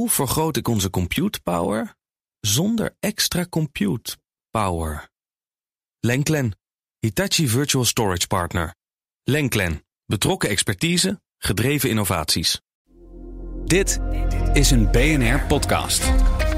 Hoe vergroot ik onze compute power zonder extra compute power? Lenklen, Hitachi Virtual Storage Partner. Lenklen, betrokken expertise, gedreven innovaties. Dit is een BNR-podcast.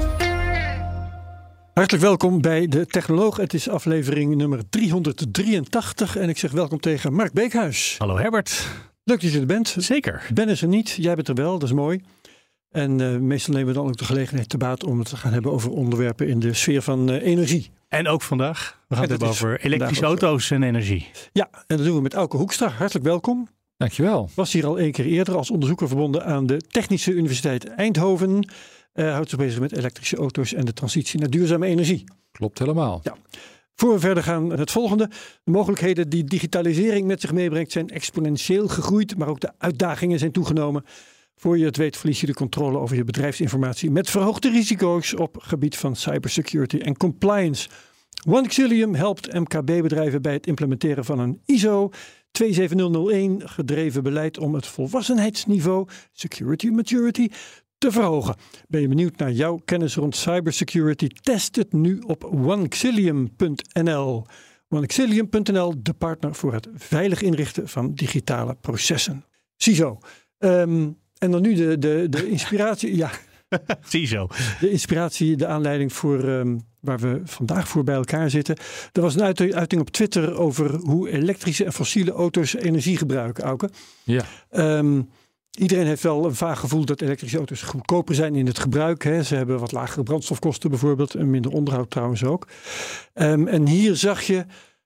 Hartelijk welkom bij De Technoloog. Het is aflevering nummer 383 en ik zeg welkom tegen Mark Beekhuis. Hallo Herbert. Leuk dat je er bent. Zeker. Ben is er niet, jij bent er wel, dat is mooi. En meestal nemen we dan ook de gelegenheid te baat om het te gaan hebben over onderwerpen in de sfeer van energie. En ook vandaag. We gaan het hebben over elektrische auto's en energie. Ja, en dat doen we met Auke Hoekstra. Hartelijk welkom. Dankjewel. Was hier al 1 keer eerder als onderzoeker verbonden aan de Technische Universiteit Eindhoven. Houdt zich bezig met elektrische auto's en de transitie naar duurzame energie. Klopt helemaal. Ja. Voor we verder gaan het volgende. De mogelijkheden die digitalisering met zich meebrengt zijn exponentieel gegroeid, maar ook de uitdagingen zijn toegenomen. Voor je het weet verlies je de controle over je bedrijfsinformatie met verhoogde risico's op gebied van cybersecurity en compliance. OneXilium helpt MKB-bedrijven bij het implementeren van een ISO 27001 gedreven beleid om het volwassenheidsniveau, security maturity, te verhogen. Ben je benieuwd naar jouw kennis rond cybersecurity? Test het nu op OneXilium.nl. OneXilium.nl, de partner voor het veilig inrichten van digitale processen. Ziezo. En dan nu de inspiratie. Ja. Ziezo. De inspiratie, de aanleiding voor waar we vandaag voor bij elkaar zitten. Er was een uiting op Twitter over hoe elektrische en fossiele auto's energie gebruiken, Auke. Ja. Iedereen heeft wel een vaag gevoel dat elektrische auto's goedkoper zijn in het gebruik. Hè. Ze hebben wat lagere brandstofkosten bijvoorbeeld. En minder onderhoud trouwens ook. En hier zag je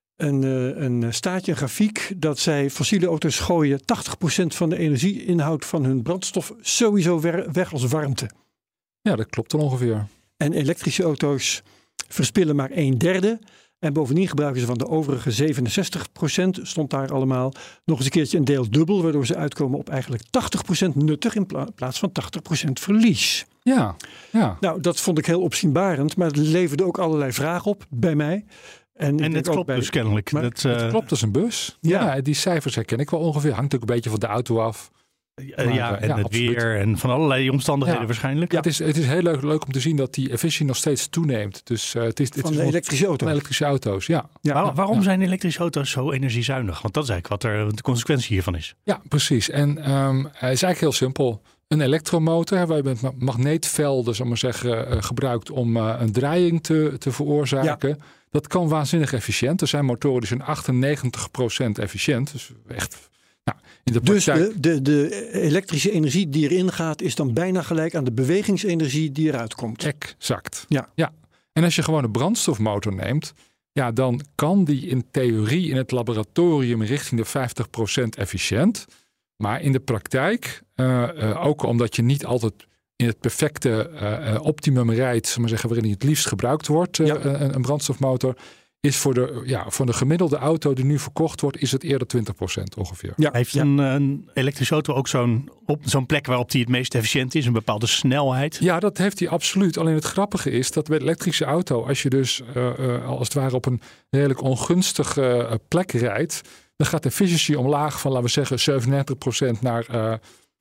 een staatje, een grafiek, dat zij fossiele auto's gooien 80% van de energieinhoud van hun brandstof sowieso weg als warmte. Ja, dat klopt dan ongeveer. En elektrische auto's verspillen maar 1/3. En bovendien gebruiken ze van de overige 67%, stond daar allemaal, nog eens een keertje een deel dubbel, waardoor ze uitkomen op eigenlijk 80% nuttig in plaats van 80% verlies. Ja. Nou, dat vond ik heel opzienbarend, maar het leverde ook allerlei vragen op bij mij. En het klopt dus kennelijk. Het klopt als een bus. Ja, die cijfers herken ik wel ongeveer. Hangt ook een beetje van de auto af. Het absoluut. Weer en van allerlei omstandigheden waarschijnlijk. Ja. Het is heel leuk om te zien dat die efficiëntie nog steeds toeneemt. Dus, het is de elektrische auto. Van elektrische auto's, ja. Waarom zijn elektrische auto's zo energiezuinig? Want dat is eigenlijk wat de consequentie hiervan is. Ja, precies. En het is eigenlijk heel simpel. Een elektromotor, waar je met magneetvelden, zal maar zeggen, gebruikt om een draaiing te veroorzaken. Ja. Dat kan waanzinnig efficiënt. Er zijn motoren die zijn 98% efficiënt. Dus echt. Nou, in de praktijk... Dus de elektrische energie die erin gaat is dan bijna gelijk aan de bewegingsenergie die eruit komt. Exact. Ja. En als je gewoon een brandstofmotor neemt, ja, dan kan die in theorie in het laboratorium richting de 50% efficiënt. Maar in de praktijk, ook omdat je niet altijd in het perfecte optimum rijdt, zal maar zeggen, waarin die het liefst gebruikt wordt, een brandstofmotor, is voor de gemiddelde auto die nu verkocht wordt, is het eerder 20% ongeveer. Ja, heeft een elektrische auto ook zo'n plek waarop die het meest efficiënt is, een bepaalde snelheid? Ja, dat heeft hij absoluut. Alleen het grappige is dat bij de elektrische auto, als je dus als het ware op een redelijk ongunstige plek rijdt, dan gaat de efficiëntie omlaag van, laten we zeggen, 97% naar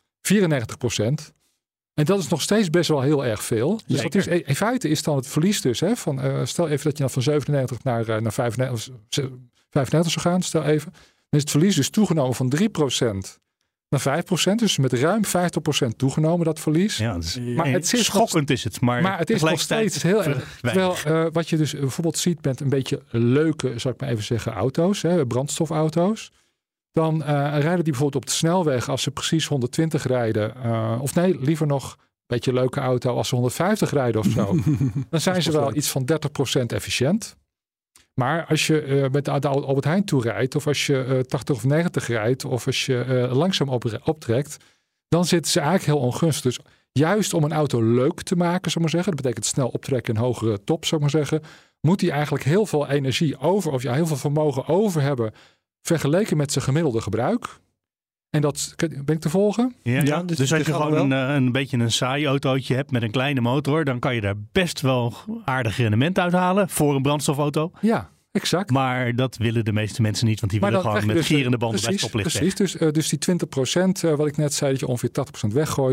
94%. En dat is nog steeds best wel heel erg veel. Dus dat is, in feite is dan het verlies dus. Hè, stel even dat je dan van 97 naar 95 zou gaan. Stel even. Dan is het verlies dus toegenomen van 3% naar 5%. Dus met ruim 50% toegenomen dat verlies. Ja, maar het is schokkend is het. Maar het is nog steeds heel erg. Terwijl wat je dus bijvoorbeeld ziet met een beetje leuke, zou ik maar even zeggen, auto's. Hè, brandstofauto's. Dan rijden die bijvoorbeeld op de snelweg als ze precies 120 rijden. Of nee, liever nog een beetje een leuke auto als ze 150 rijden of zo. Dan zijn ze wel iets van 30% efficiënt. Maar als je met de Albert Heijn toe rijdt, of als je 80 of 90 rijdt, of als je langzaam optrekt, dan zitten ze eigenlijk heel ongunstig. Dus juist om een auto leuk te maken, zou ik maar zeggen, dat betekent snel optrekken en hogere top, zou ik maar zeggen, moet die eigenlijk heel veel energie over, of heel veel vermogen over hebben, vergeleken met zijn gemiddelde gebruik. En dat, ben ik te volgen? Ja, dus als je gewoon een beetje een saai autootje hebt met een kleine motor, dan kan je daar best wel aardig rendement uithalen voor een brandstofauto. Ja, exact. Maar dat willen de meeste mensen niet, want die willen gewoon met gierende banden bij stoplicht. Precies, dus die 20% wat ik net zei, dat je ongeveer 80% weggooit,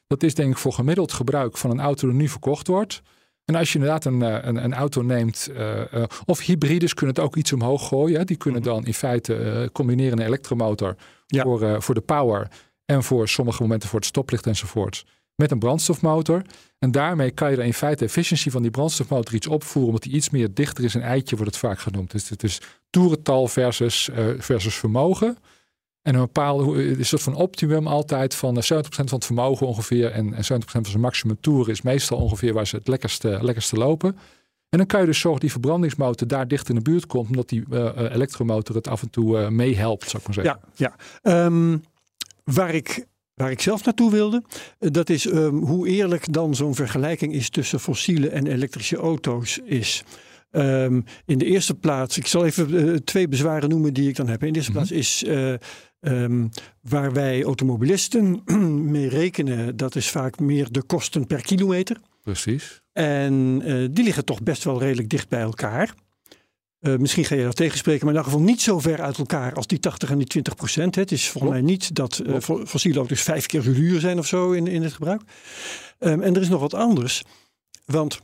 Dat is denk ik voor gemiddeld gebruik van een auto die nu verkocht wordt. En als je inderdaad een auto neemt, of hybrides kunnen het ook iets omhoog gooien. Hè? Die kunnen dan in feite combineren een elektromotor voor de power en voor sommige momenten voor het stoplicht enzovoorts. Met een brandstofmotor. En daarmee kan je er in feite de efficiëntie van die brandstofmotor iets opvoeren, omdat die iets meer dichter is. Een eitje wordt het vaak genoemd. Dus het is toerental versus vermogen. En een bepaalde soort van optimum altijd van 70% van het vermogen ongeveer. En 70% van zijn maximum toeren is meestal ongeveer waar ze het lekkerste lopen. En dan kan je dus zorgen dat die verbrandingsmotor daar dicht in de buurt komt. Omdat die elektromotor het af en toe meehelpt, zou ik maar zeggen. Ja. Waar ik zelf naartoe wilde, dat is hoe eerlijk dan zo'n vergelijking is tussen fossiele en elektrische auto's is. In de eerste plaats, ik zal even 2 bezwaren noemen die ik dan heb. In de eerste plaats is waar wij automobilisten mee rekenen, dat is vaak meer de kosten per kilometer. Precies. En die liggen toch best wel redelijk dicht bij elkaar. Misschien ga je dat tegenspreken, maar in ieder geval niet zo ver uit elkaar als die 80 en die 20%. Het is volgens mij niet dat fossiele auto's 5 keer zo duur zijn of zo in het gebruik. En er is nog wat anders. Want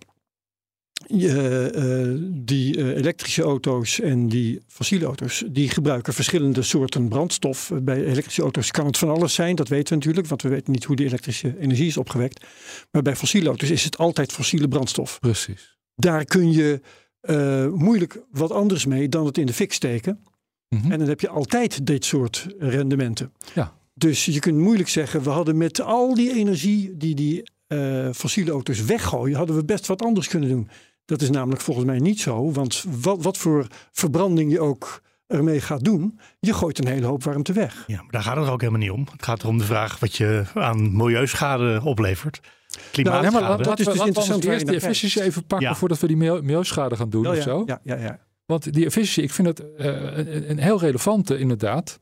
die elektrische auto's en die fossiele auto's, die gebruiken verschillende soorten brandstof. Bij elektrische auto's kan het van alles zijn, dat weten we natuurlijk, want we weten niet hoe die elektrische energie is opgewekt. Maar bij fossiele auto's is het altijd fossiele brandstof. Precies. Daar kun je moeilijk wat anders mee dan het in de fik steken. Mm-hmm. En dan heb je altijd dit soort rendementen. Ja. Dus je kunt moeilijk zeggen, we hadden met al die energie die fossiele auto's weggooien, hadden we best wat anders kunnen doen. Dat is namelijk volgens mij niet zo. Want wat voor verbranding je ook ermee gaat doen, je gooit een hele hoop warmte weg. Ja, maar daar gaat het ook helemaal niet om. Het gaat erom de vraag wat je aan milieuschade oplevert. Klimaatschade. Nou, dat is dus interessant. Eerst de efficiëntie even pakken voordat we die milieuschade gaan doen of zo. Ja. Want die efficiëntie, ik vind het een heel relevante inderdaad.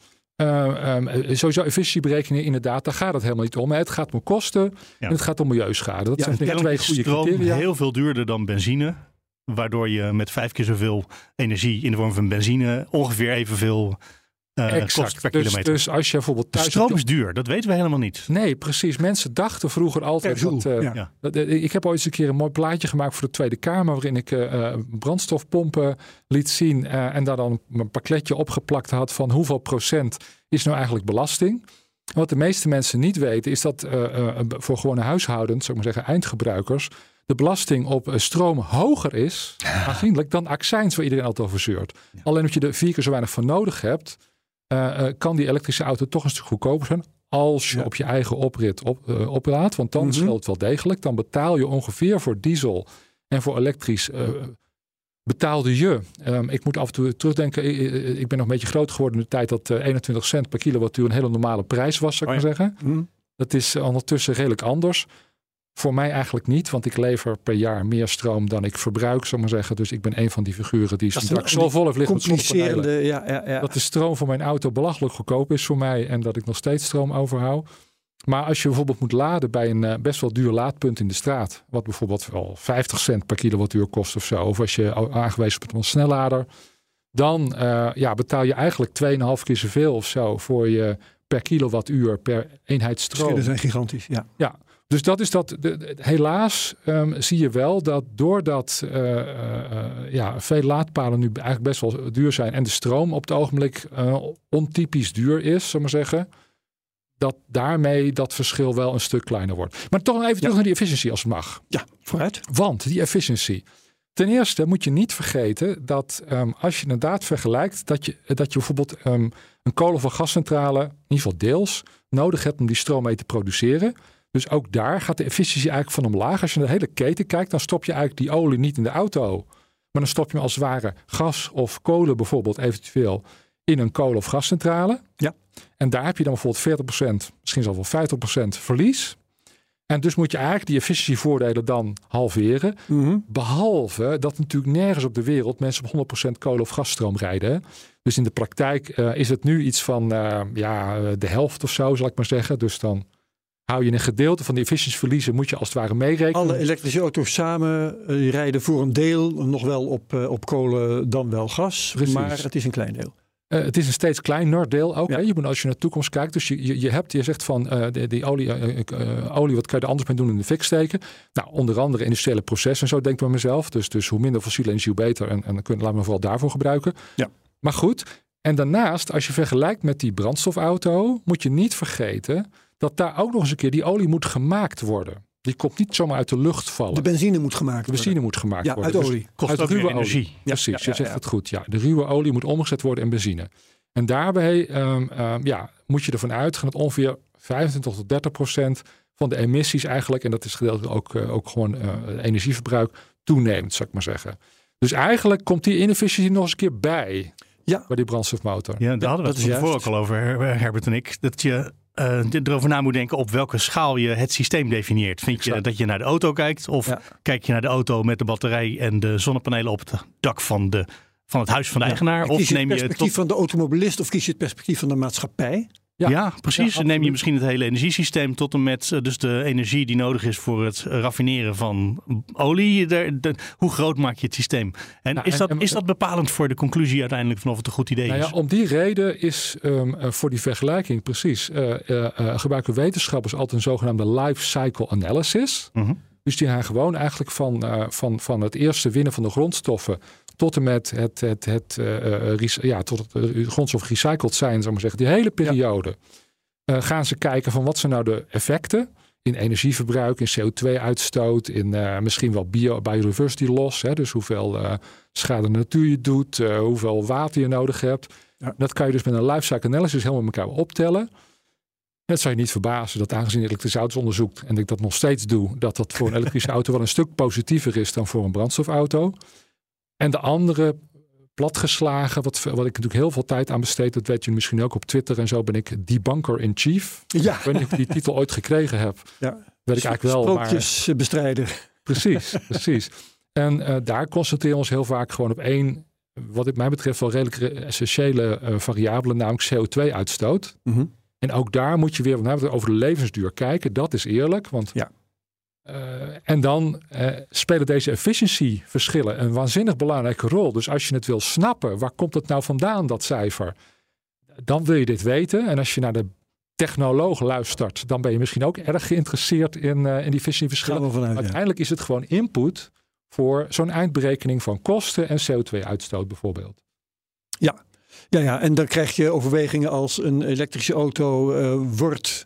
Sowieso efficiëntieberekeningen inderdaad, daar gaat het helemaal niet om. Het gaat om kosten en het gaat om milieuschade. Dat zijn 2 goede criteria. Heel veel duurder dan benzine. Waardoor je met 5 keer zoveel energie in de vorm van benzine ongeveer evenveel kost per kilometer. Dus als je bijvoorbeeld thuis... Stroom is duur, dat weten we helemaal niet. Nee, precies. Mensen dachten vroeger altijd... ik heb ooit eens een keer een mooi plaatje gemaakt voor de Tweede Kamer, waarin ik brandstofpompen liet zien en daar dan een pakletje opgeplakt had van hoeveel procent is nou eigenlijk belasting. En wat de meeste mensen niet weten is dat voor gewone huishoudens, zou ik maar zeggen eindgebruikers, de belasting op stroom hoger is aanzienlijk dan accijns waar iedereen altijd over zeurt. Ja. Alleen omdat je er 4 keer zo weinig van nodig hebt, kan die elektrische auto toch een stuk goedkoper zijn als je op je eigen oprit oplaadt. Want dan scheelt het wel degelijk. Dan betaal je ongeveer voor diesel en voor elektrisch betaalde je. Ik moet af en toe terugdenken. Ik ben nog een beetje groot geworden in de tijd dat 21 cent per kilowattuur een hele normale prijs was, zou ik maar zeggen. Dat is ondertussen redelijk anders. Voor mij eigenlijk niet, want ik lever per jaar meer stroom dan ik verbruik, zou ik maar zeggen. Dus ik ben een van die figuren die zijn dak zo vol heeft liggen met zonnepanelen. Ja. Dat de stroom voor mijn auto belachelijk goedkoop is voor mij en dat ik nog steeds stroom overhoud. Maar als je bijvoorbeeld moet laden bij een best wel duur laadpunt in de straat, wat bijvoorbeeld wel 50 cent per kilowattuur kost of zo, of als je aangewezen bent op een snellader, dan betaal je eigenlijk 2,5 keer zoveel of zo voor je per kilowattuur per eenheid stroom. Verschillen zijn gigantisch, ja. Dus dat is dat. Helaas zie je wel dat doordat veel laadpalen nu eigenlijk best wel duur zijn en de stroom op het ogenblik ontypisch duur is, zullen we maar zeggen, dat daarmee dat verschil wel een stuk kleiner wordt. Maar toch even terug naar die efficiëntie als het mag. Ja, vooruit. Want die efficiëntie. Ten eerste moet je niet vergeten dat als je inderdaad vergelijkt dat je bijvoorbeeld een kolen- of gascentrale, in ieder geval deels, nodig hebt om die stroom mee te produceren. Dus ook daar gaat de efficiëntie eigenlijk van omlaag. Als je naar de hele keten kijkt, dan stop je eigenlijk die olie niet in de auto. Maar dan stop je als het ware gas of kolen bijvoorbeeld eventueel in een kolen- of gascentrale. Ja. En daar heb je dan bijvoorbeeld 40%, misschien zelfs wel 50% verlies. En dus moet je eigenlijk die efficiëntievoordelen dan halveren. Mm-hmm. Behalve dat natuurlijk nergens op de wereld mensen op 100% kolen- of gasstroom rijden. Dus in de praktijk is het nu iets van de helft of zo, zal ik maar zeggen. Dus dan hou je een gedeelte van de efficiëntieverliezen, moet je als het ware meerekenen. Alle elektrische auto's samen rijden voor een deel nog wel op kolen, dan wel gas. Precies. Maar het is een klein deel. Het is een steeds kleiner deel ook. Ja. Je moet als je naar de toekomst kijkt. Dus je zegt van die olie, wat kan je er anders mee doen in de fik steken? Nou, onder andere industriële processen, zo denk ik bij mezelf. Dus hoe minder fossiele energie, hoe beter. En laten we vooral daarvoor gebruiken. Ja. Maar goed, en daarnaast, als je vergelijkt met die brandstofauto, moet je niet vergeten dat daar ook nog eens een keer die olie moet gemaakt worden. Die komt niet zomaar uit de lucht vallen. De benzine moet gemaakt worden. Uit olie. Dus kost uit ruwe energie. Olie. Precies, je zegt het goed. Ja, de ruwe olie moet omgezet worden in benzine. En daarbij moet je ervan uitgaan dat ongeveer 25-30% van de emissies eigenlijk, en dat is gedeeltelijk ook gewoon energieverbruik, toeneemt, zou ik maar zeggen. Dus eigenlijk komt die inefficiëntie nog eens een keer bij die brandstofmotor. Ja, daar hadden we het tevoren ook al over, Herbert en ik. Dat je erover na moet denken op welke schaal je het systeem definieert. Vind je dat je naar de auto kijkt? Of kijk je naar de auto met de batterij en de zonnepanelen op het dak van het huis van de eigenaar? Of neem je het perspectief van de automobilist of kies je het perspectief van de maatschappij? Ja, precies. Neem je misschien het hele energiesysteem tot en met dus de energie die nodig is voor het raffineren van olie. Hoe groot maak je het systeem? En is dat bepalend voor de conclusie uiteindelijk van of het een goed idee is? Ja, om die reden is voor die vergelijking precies gebruiken wetenschappers altijd een zogenaamde life cycle analysis. Uh-huh. Dus die gaan gewoon eigenlijk van het eerste winnen van de grondstoffen tot en met tot de grondstof gerecycled zijn, zou ik maar zeggen. Die hele periode gaan ze kijken van wat zijn nou de effecten in energieverbruik, in CO2-uitstoot, in misschien wel biodiversity loss. Hè, dus hoeveel schade de natuur je doet, hoeveel water je nodig hebt. Ja. Dat kan je dus met een life cycle analysis helemaal met elkaar optellen. Het zou je niet verbazen dat aangezien je elektrische auto's onderzoekt en ik dat nog steeds doe, dat voor een elektrische auto wel een stuk positiever is dan voor een brandstofauto. En de andere platgeslagen, wat ik natuurlijk heel veel tijd aan besteed, dat weet je misschien ook op Twitter en zo, ben ik debunker in chief. Ja. Ik weet niet of ik die titel ooit gekregen heb. Ja. Weet ik eigenlijk wel. Sprookjesbestrijder. Precies. En daar concentreren we ons heel vaak gewoon op één, wat mij betreft wel redelijk essentiële variabele, namelijk CO2-uitstoot. Mm-hmm. En ook daar moet je weer over de levensduur kijken. Dat is eerlijk, want en dan spelen deze efficiëntieverschillen een waanzinnig belangrijke rol. Dus als je het wil snappen, waar komt het nou vandaan, dat cijfer? Dan wil je dit weten. En als je naar de technoloog luistert, dan ben je misschien ook erg geïnteresseerd in die efficiëntieverschillen. Uiteindelijk is het gewoon input voor zo'n eindberekening van kosten en CO2-uitstoot bijvoorbeeld. Ja, en dan krijg je overwegingen als een elektrische auto wordt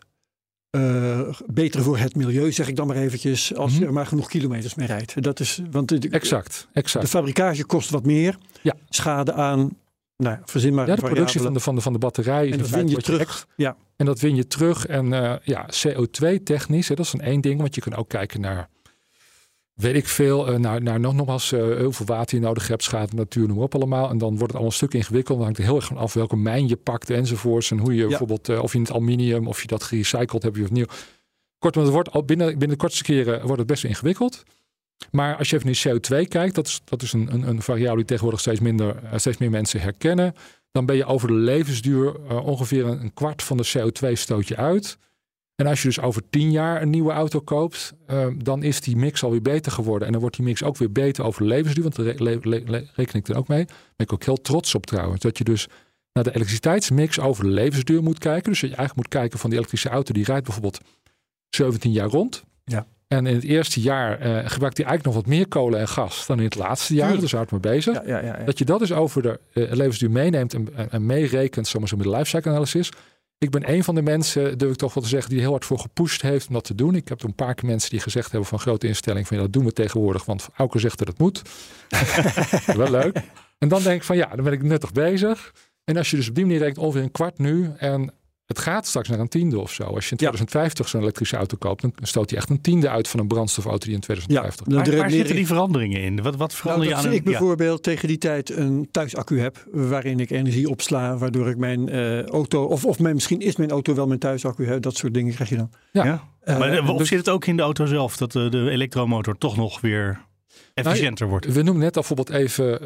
beter voor het milieu, zeg ik dan maar eventjes, als je er maar genoeg kilometers mee rijdt. Dat is, want exact. De fabricage kost wat meer. Ja. Schade aan, verzin maar. Ja, de productie van de batterij. En dat win je terug. En dat win je terug. En CO2 technisch, dat is dan één ding, want je kan ook kijken naar, weet ik veel, naar nogmaals heel veel water je nodig hebt, schade, natuur, noem op allemaal. En dan wordt het allemaal een stuk ingewikkeld. Dan hangt er heel erg van af welke mijn je pakt enzovoorts. En hoe je bijvoorbeeld, of je het aluminium, of je dat gerecycled hebt, of nieuw. Kortom, het wordt binnen de kortste keren wordt het best wel ingewikkeld. Maar als je even naar CO2 kijkt, dat is een variabele die tegenwoordig steeds meer mensen herkennen. Dan ben je over de levensduur ongeveer een kwart van de CO2 stoot je uit. En als je dus over 10 jaar een nieuwe auto koopt, dan is die mix alweer beter geworden. En dan wordt die mix ook weer beter over de levensduur. Want daar reken ik er ook mee. Daar ben ik ook heel trots op trouwens. Dat je dus naar de elektriciteitsmix over de levensduur moet kijken. Dus dat je eigenlijk moet kijken van die elektrische auto, die rijdt bijvoorbeeld 17 jaar rond. Ja. En in het eerste jaar gebruikt hij eigenlijk nog wat meer kolen en gas dan in het laatste jaar. Daar zijn we mee bezig. Ja. Dat je dat dus over de levensduur meeneemt en meerekent, zomaar zo met de lifecycle analysis. Ik ben een van de mensen, durf ik toch wel te zeggen, die heel hard voor gepusht heeft om dat te doen. Ik heb een paar keer mensen die gezegd hebben van grote instelling van dat doen we tegenwoordig, want Auke zegt dat het moet. Wel leuk. En dan denk ik van dan ben ik nuttig bezig. En als je dus op die manier rekent ongeveer een kwart nu en het gaat straks naar een tiende of zo. Als je in 2050 zo'n elektrische auto koopt, dan stoot je echt een tiende uit van een brandstofauto die in 2050. Waar zitten die veranderingen in? Wat verander je aan? Als ik bijvoorbeeld tegen die tijd een thuisaccu heb, waarin ik energie opsla, waardoor ik mijn auto, of misschien is mijn auto wel mijn thuisaccu, dat soort dingen krijg je dan. Maar zit het ook in de auto zelf, dat de elektromotor toch nog weer efficiënter wordt? We noemen net al bijvoorbeeld even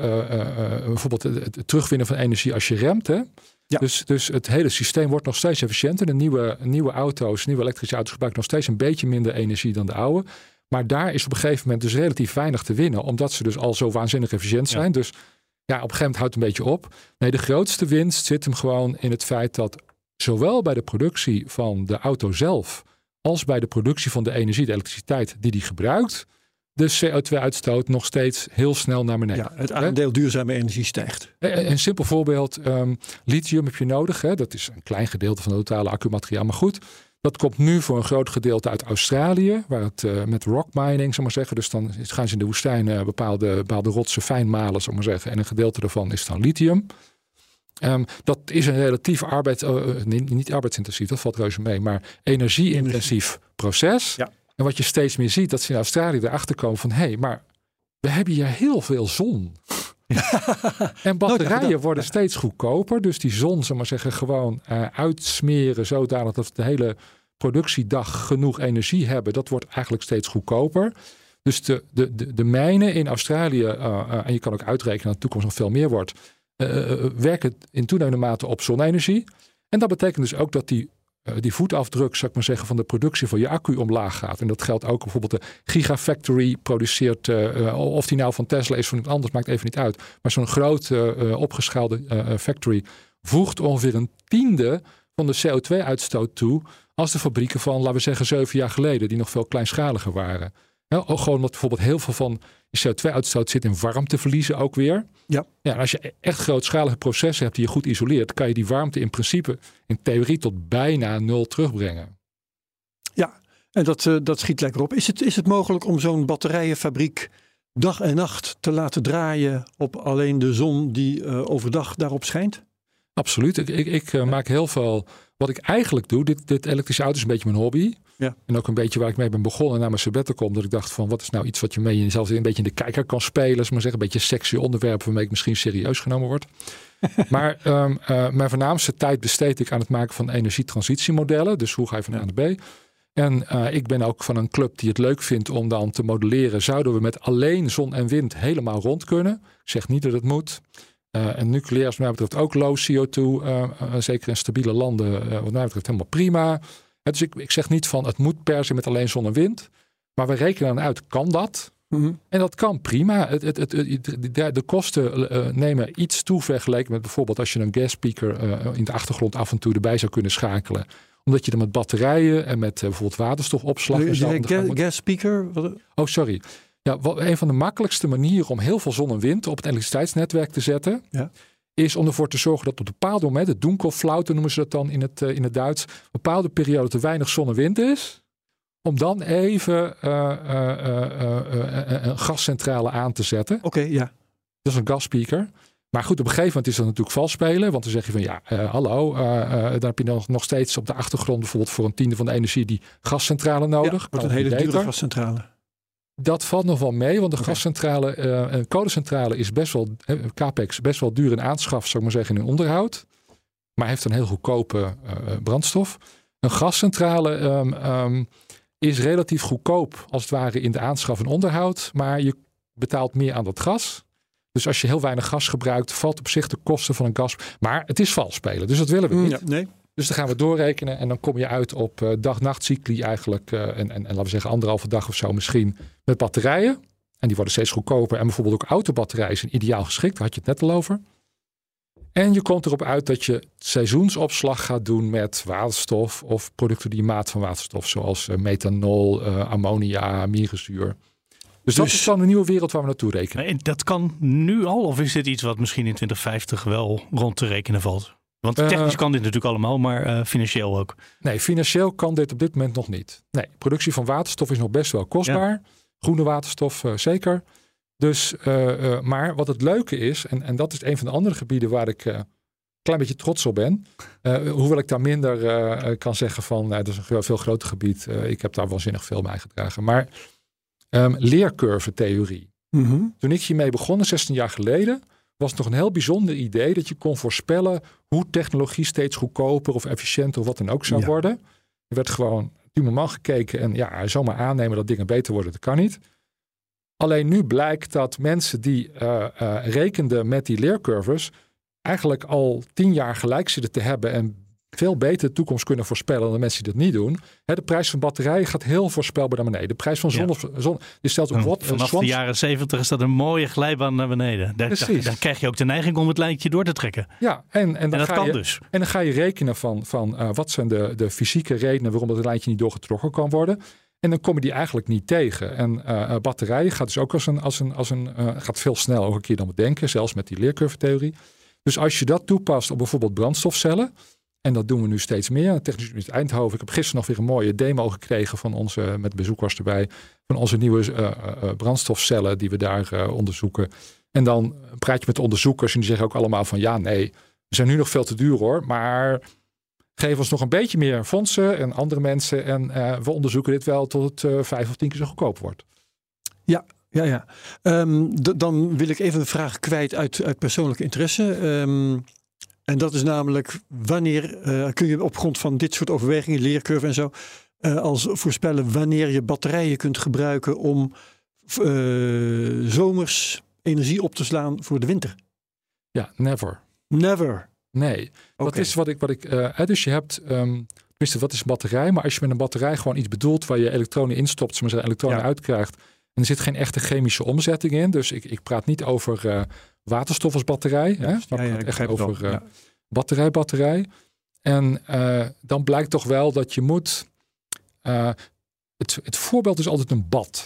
het terugwinnen van energie als je remt, hè? Ja. Dus het hele systeem wordt nog steeds efficiënter. De nieuwe auto's, nieuwe elektrische auto's gebruiken nog steeds een beetje minder energie dan de oude. Maar daar is op een gegeven moment dus relatief weinig te winnen. Omdat ze dus al zo waanzinnig efficiënt zijn. Ja. Dus Ja, op een gegeven moment houdt het een beetje op. Nee, de grootste winst zit hem gewoon in het feit dat zowel bij de productie van de auto zelf als bij de productie van de energie, de elektriciteit die gebruikt, de CO2-uitstoot nog steeds heel snel naar beneden. Ja, het aandeel duurzame energie stijgt. Een simpel voorbeeld, lithium heb je nodig. Hè? Dat is een klein gedeelte van het totale accumateriaal. Maar goed, dat komt nu voor een groot gedeelte uit Australië, waar het met rock mining, zal maar zeggen. Dus dan gaan ze in de woestijn bepaalde rotsen fijn malen, zal maar zeggen. En een gedeelte daarvan is dan lithium. Dat is een relatief niet arbeidsintensief, dat valt reuze mee, maar energie-intensief proces. Ja. En wat je steeds meer ziet, dat ze in Australië erachter komen van maar we hebben hier heel veel zon. En batterijen worden steeds goedkoper. Dus die zon, zal maar zeggen, gewoon uitsmeren zodanig dat we de hele productiedag genoeg energie hebben. Dat wordt eigenlijk steeds goedkoper. Dus de mijnen in Australië, en je kan ook uitrekenen dat de toekomst nog veel meer wordt, werken in toenemende mate op zonne-energie. En dat betekent dus ook dat die voetafdruk, zou ik maar zeggen, van de productie van je accu omlaag gaat. En dat geldt ook bijvoorbeeld de Gigafactory produceert, of die nou van Tesla is of iemand anders, maakt even niet uit. Maar zo'n grote opgeschaalde factory voegt ongeveer 1/10 van de CO2-uitstoot toe als de fabrieken van, laten we zeggen, 7 jaar geleden, die nog veel kleinschaliger waren. Gewoon omdat bijvoorbeeld heel veel van je CO2-uitstoot zit in warmteverliezen ook weer. Ja. En als je echt grootschalige processen hebt die je goed isoleert, kan je die warmte in principe, in theorie, tot bijna 0 terugbrengen. Ja, en dat schiet lekker op. Is het mogelijk om zo'n batterijenfabriek dag en nacht te laten draaien op alleen de zon die overdag daarop schijnt? Absoluut. Ik maak heel veel. Wat ik eigenlijk doe, dit elektrische auto is een beetje mijn hobby. Ja. En ook een beetje waar ik mee ben begonnen na mijn sabbatical. Dat ik dacht van, wat is nou iets wat je mee zelfs een beetje in de kijker kan spelen. Maar zeggen, een beetje een sexy onderwerp waarmee ik misschien serieus genomen word. Maar mijn voornaamste tijd besteed ik aan het maken van energietransitiemodellen. Dus hoe ga je van A naar B? En ik ben ook van een club die het leuk vindt om dan te modelleren. Zouden we met alleen zon en wind helemaal rond kunnen? Ik zeg niet dat het moet. En nucleair is wat mij betreft ook low CO2. Zeker in stabiele landen wat mij betreft helemaal prima. Dus ik zeg niet van het moet per se met alleen zon en wind. Maar we rekenen dan uit, kan dat? Mm-hmm. En dat kan prima. De kosten nemen iets toe vergeleken met bijvoorbeeld als je een gas speaker in de achtergrond af en toe erbij zou kunnen schakelen. Omdat je dan met batterijen en met bijvoorbeeld waterstofopslag. Gas speaker? Oh, sorry. Ja, een van de makkelijkste manieren om heel veel zon en wind op het elektriciteitsnetwerk te zetten, is om ervoor te zorgen dat op bepaalde momenten, Dunkelflaute noemen ze dat dan in het Duits, bepaalde periode te weinig zon en wind is, om dan even een gascentrale aan te zetten. Oké, ja. Dat is een gasspeaker. Maar goed, op een gegeven moment is dat natuurlijk vals spelen. Want dan zeg je van hallo, dan heb je nog steeds op de achtergrond bijvoorbeeld voor 1/10 van de energie die gascentrale nodig. Ja, wordt een hele dure gascentrale. Dat valt nog wel mee, want de gascentrale, een kolencentrale is best wel, capex, best wel duur in aanschaf, zou ik maar zeggen, in onderhoud. Maar heeft een heel goedkope brandstof. Een gascentrale is relatief goedkoop, als het ware, in de aanschaf en onderhoud. Maar je betaalt meer aan dat gas. Dus als je heel weinig gas gebruikt, valt op zich de kosten van een gas. Maar het is vals spelen, dus dat willen we niet. Ja, nee. Dus dan gaan we doorrekenen en dan kom je uit op dag-nachtcycli eigenlijk. En laten we zeggen 1,5 dag of zo misschien met batterijen. En die worden steeds goedkoper. En bijvoorbeeld ook autobatterijen zijn ideaal geschikt. Daar had je het net al over. En je komt erop uit dat je seizoensopslag gaat doen met waterstof of producten die maat van waterstof. Zoals methanol, ammonia, mierenzuur. Dus dat is dan een nieuwe wereld waar we naartoe rekenen. En dat kan nu al? Of is dit iets wat misschien in 2050 wel rond te rekenen valt? Want technisch kan dit natuurlijk allemaal, maar financieel ook. Nee, financieel kan dit op dit moment nog niet. Nee, productie van waterstof is nog best wel kostbaar. Ja. Groene waterstof zeker. Dus, maar wat het leuke is, en dat is een van de andere gebieden waar ik een klein beetje trots op ben. Hoewel ik daar minder kan zeggen van, dat is een veel groter gebied. Ik heb daar waanzinnig veel bij gedragen. Maar leercurve-theorie. Mm-hmm. Toen ik hiermee begon, 16 jaar geleden, was het nog een heel bijzonder idee dat je kon voorspellen hoe technologie steeds goedkoper of efficiënter of wat dan ook zou worden. Er werd gewoon man gekeken en zomaar aannemen dat dingen beter worden, dat kan niet. Alleen nu blijkt dat mensen die rekenden met die leercurves eigenlijk al 10 jaar gelijk zitten te hebben en veel beter de toekomst kunnen voorspellen dan mensen die dat niet doen. De prijs van batterijen gaat heel voorspelbaar naar beneden. De prijs van zon je stelt op vanaf de jaren 70 is dat een mooie glijbaan naar beneden. Dan krijg je ook de neiging om het lijntje door te trekken. Ja, en dat kan dus. En dan ga je rekenen van wat zijn de fysieke redenen waarom dat lijntje niet doorgetrokken kan worden. En dan kom je die eigenlijk niet tegen. En batterijen gaat dus ook gaat veel sneller ook een keer dan we denken, zelfs met die leercurve-theorie. Dus als je dat toepast op bijvoorbeeld brandstofcellen, en dat doen we nu steeds meer. Technische Universiteit Eindhoven. Ik heb gisteren nog weer een mooie demo gekregen van onze, met bezoekers erbij, van onze nieuwe brandstofcellen die we daar onderzoeken. En dan praat je met de onderzoekers en die zeggen ook allemaal van ja, nee, we zijn nu nog veel te duur hoor, maar geef ons nog een beetje meer fondsen en andere mensen en we onderzoeken dit wel tot het 5 of 10 keer zo goedkoop wordt. Ja. Dan wil ik even een vraag kwijt uit persoonlijke interesse. En dat is namelijk wanneer kun je op grond van dit soort overwegingen, leercurve en zo, als voorspellen wanneer je batterijen kunt gebruiken om zomers energie op te slaan voor de winter? Ja, never. Nee, dat is wat ik dus je hebt, wat is een batterij? Maar als je met een batterij gewoon iets bedoelt waar je elektronen instopt, maar ze elektronen uitkrijgt, en er zit geen echte chemische omzetting in. Dus ik praat niet over waterstof als batterij. Ja, ik echt over batterij. En dan blijkt toch wel dat je moet. Het voorbeeld is altijd een bad.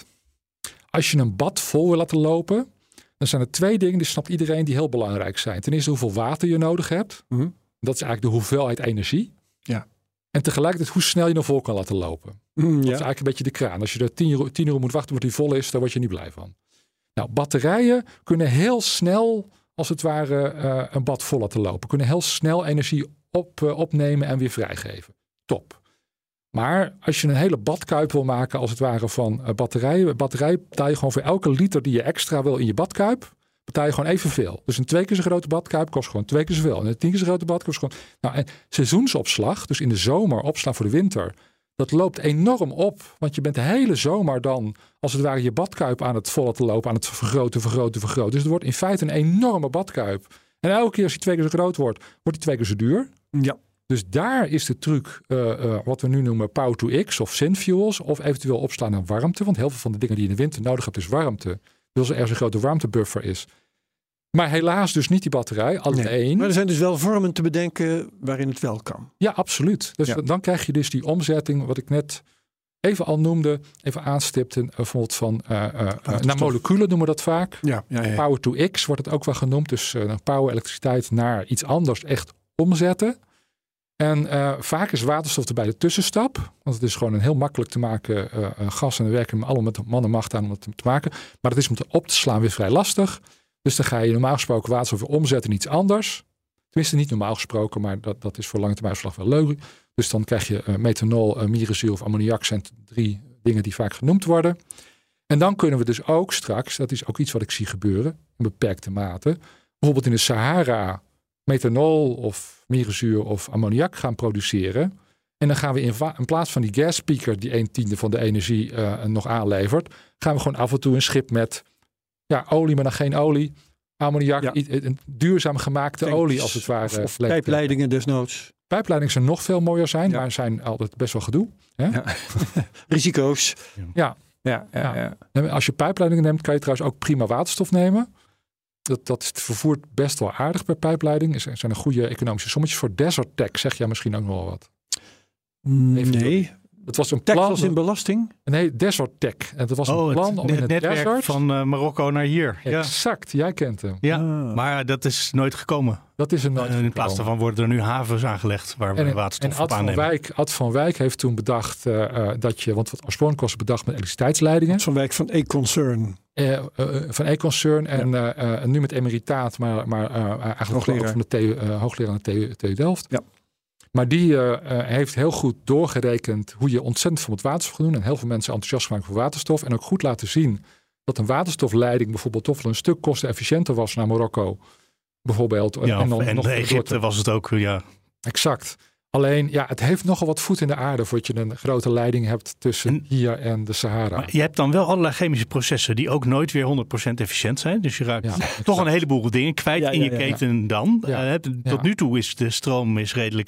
Als je een bad vol wil laten lopen, dan zijn er 2 dingen, die snapt iedereen, die heel belangrijk zijn. Ten eerste hoeveel water je nodig hebt. Mm-hmm. Dat is eigenlijk de hoeveelheid energie. Ja. En tegelijkertijd hoe snel je hem vol kan laten lopen. Dat is eigenlijk een beetje de kraan. Als je er 10 uur moet wachten tot die vol is, dan word je niet blij van. Nou, batterijen kunnen heel snel, als het ware, een bad vol laten lopen. Kunnen heel snel energie opnemen en weer vrijgeven. Top. Maar als je een hele badkuip wil maken, als het ware, van batterijen betaal je gewoon voor elke liter die je extra wil in je badkuip, betaal je gewoon evenveel. Dus een 2 keer zo grote badkuip kost gewoon 2 keer zoveel. En een 10 keer zo grote badkuip kost gewoon. Nou, en seizoensopslag, dus in de zomer opslaan voor de winter, dat loopt enorm op. Want je bent de hele zomer dan, als het ware, je badkuip aan het volle te lopen, aan het vergroten. Dus het wordt in feite een enorme badkuip. En elke keer als die 2 keer zo groot wordt, wordt die 2 keer zo duur. Ja. Dus daar is de truc, wat we nu noemen Power-to-X of synfuels, of eventueel opslaan aan warmte. Want heel veel van de dingen die je in de winter nodig hebt is warmte. Dus als er ergens een grote warmtebuffer is. Maar helaas dus niet die batterij, alleen. Nee, maar er zijn dus wel vormen te bedenken waarin het wel kan. Ja, absoluut. Dus dan krijg je dus die omzetting, wat ik net even al noemde, even aanstipte, bijvoorbeeld van naar moleculen noemen we dat vaak. Ja. Power-to-X wordt het ook wel genoemd. Dus power, elektriciteit naar iets anders echt omzetten. En vaak is waterstof erbij de tussenstap. Want het is gewoon een heel makkelijk te maken gas. En we werken allemaal met man en macht aan om het te maken. Maar het is om het op te slaan weer vrij lastig. Dus dan ga je normaal gesproken waterstof weer omzetten in iets anders. Tenminste niet normaal gesproken, maar dat is voor lange termijn slag wel leuk. Dus dan krijg je methanol, myriezuur of ammoniak zijn 3 dingen die vaak genoemd worden. En dan kunnen we dus ook straks, dat is ook iets wat ik zie gebeuren in beperkte mate, bijvoorbeeld in de Sahara methanol of myriezuur of ammoniak gaan produceren. En dan gaan we in plaats van die gaspeaker die 1/10 van de energie nog aanlevert, gaan we gewoon af en toe een schip met olie, maar dan geen olie. Ammoniak, een duurzaam gemaakte olie als het ware. Of pijpleidingen desnoods. Pijpleidingen zijn nog veel mooier zijn, maar zijn altijd best wel gedoe. Hè? Ja. Risico's. Ja. Als je pijpleidingen neemt, kan je trouwens ook prima waterstof nemen. Dat vervoert best wel aardig bij pijpleiding. Er zijn een goede economische sommetjes voor. Desertec zeg jij misschien ook nog wel wat. Nee. Het was een plan. Was in belasting? Nee, Desertec. En dat was een plan om in het netwerk desert van Marokko naar hier. Exact, jij kent hem. Ja, maar dat is nooit gekomen. Dat is er nooit gekomen. In plaats daarvan worden er nu havens aangelegd waar we waterstof op aannemen. Ad van Wijk heeft toen bedacht dat je, want wat oorspronkelijk was bedacht met elektriciteitsleidingen. Ad van Wijk van E-Concern. Van E-Concern en nu met emeritaat, maar eigenlijk ook van de hoogleraar aan de TU Delft. Ja. Maar die heeft heel goed doorgerekend hoe je ontzettend veel met waterstof kan doen. En heel veel mensen enthousiast gemaakt voor waterstof. En ook goed laten zien dat een waterstofleiding bijvoorbeeld toch wel een stuk kostenefficiënter was naar Marokko. Bijvoorbeeld. Ja, en Egypte was het ook, ja. Exact. Alleen, het heeft nogal wat voet in de aarde voordat je een grote leiding hebt tussen hier en de Sahara. Maar je hebt dan wel allerlei chemische processen die ook nooit weer 100% efficiënt zijn. Dus je raakt toch een heleboel dingen kwijt in je keten dan. Tot nu toe is de stroom redelijk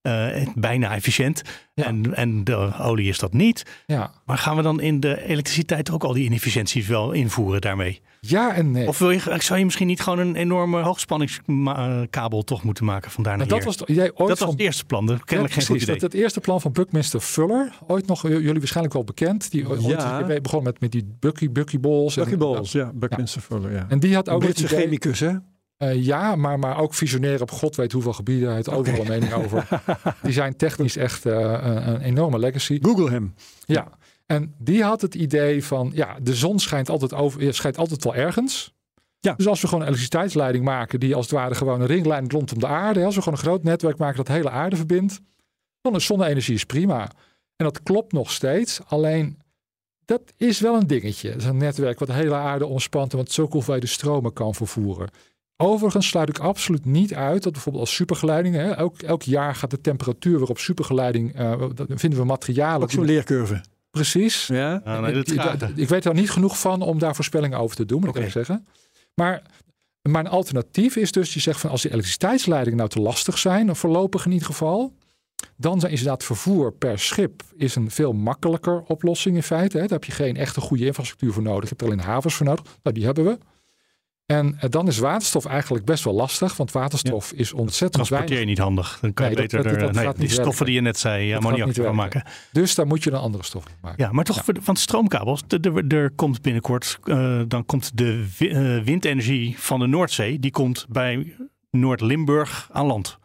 bijna efficiënt. Ja. En de olie is dat niet. Ja. Maar gaan we dan in de elektriciteit ook al die inefficiënties wel invoeren daarmee? Ja en nee. Of zou je misschien niet gewoon een enorme hoogspanningskabel toch moeten maken vandaar naar hier? Dat was het eerste plan. Kennelijk geen goed idee. Het eerste plan van Buckminster Fuller. Ooit nog, jullie waarschijnlijk wel bekend. Die ooit begon met die buckyballs. Buckminster Fuller, ja. En die had ook Britse chemicus, hè? Maar ook visionair op god weet hoeveel gebieden. Hij heeft overal een mening over. Die zijn technisch echt een enorme legacy. Google hem. Ja. En die had het idee van, de zon schijnt altijd wel ergens. Ja. Dus als we gewoon een elektriciteitsleiding maken die als het ware gewoon een ringlijn rondom de aarde. Als we gewoon een groot netwerk maken dat de hele aarde verbindt. Dan is zonne-energie is prima. En dat klopt nog steeds. Alleen, dat is wel een dingetje. Het is een netwerk wat de hele aarde omspant en wat zulke hoeveelheden stromen kan vervoeren. Overigens sluit ik absoluut niet uit dat bijvoorbeeld als supergeleidingen. Elk jaar gaat de temperatuur waarop supergeleiding. Vinden we materialen. Ook zo'n leercurve. Precies. Ja? Ik weet er niet genoeg van om daar voorspellingen over te doen, moet ik even zeggen. Maar mijn alternatief is dus, je zegt van als die elektriciteitsleidingen nou te lastig zijn, voorlopig in ieder geval, dan is inderdaad vervoer per schip is een veel makkelijker oplossing in feite. Daar heb je geen echte goede infrastructuur voor nodig. Je hebt er alleen havens voor nodig. Nou, die hebben we. En dan is waterstof eigenlijk best wel lastig, want waterstof is ontzettend weinig. Transporteer je niet handig. Dan kan je beter die stoffen die je net zei, ammoniak van maken. Dus daar moet je dan andere stoffen maken. Ja, maar toch van stroomkabels. Er komt binnenkort, dan komt de windenergie van de Noordzee, die komt bij Noord-Limburg aan land.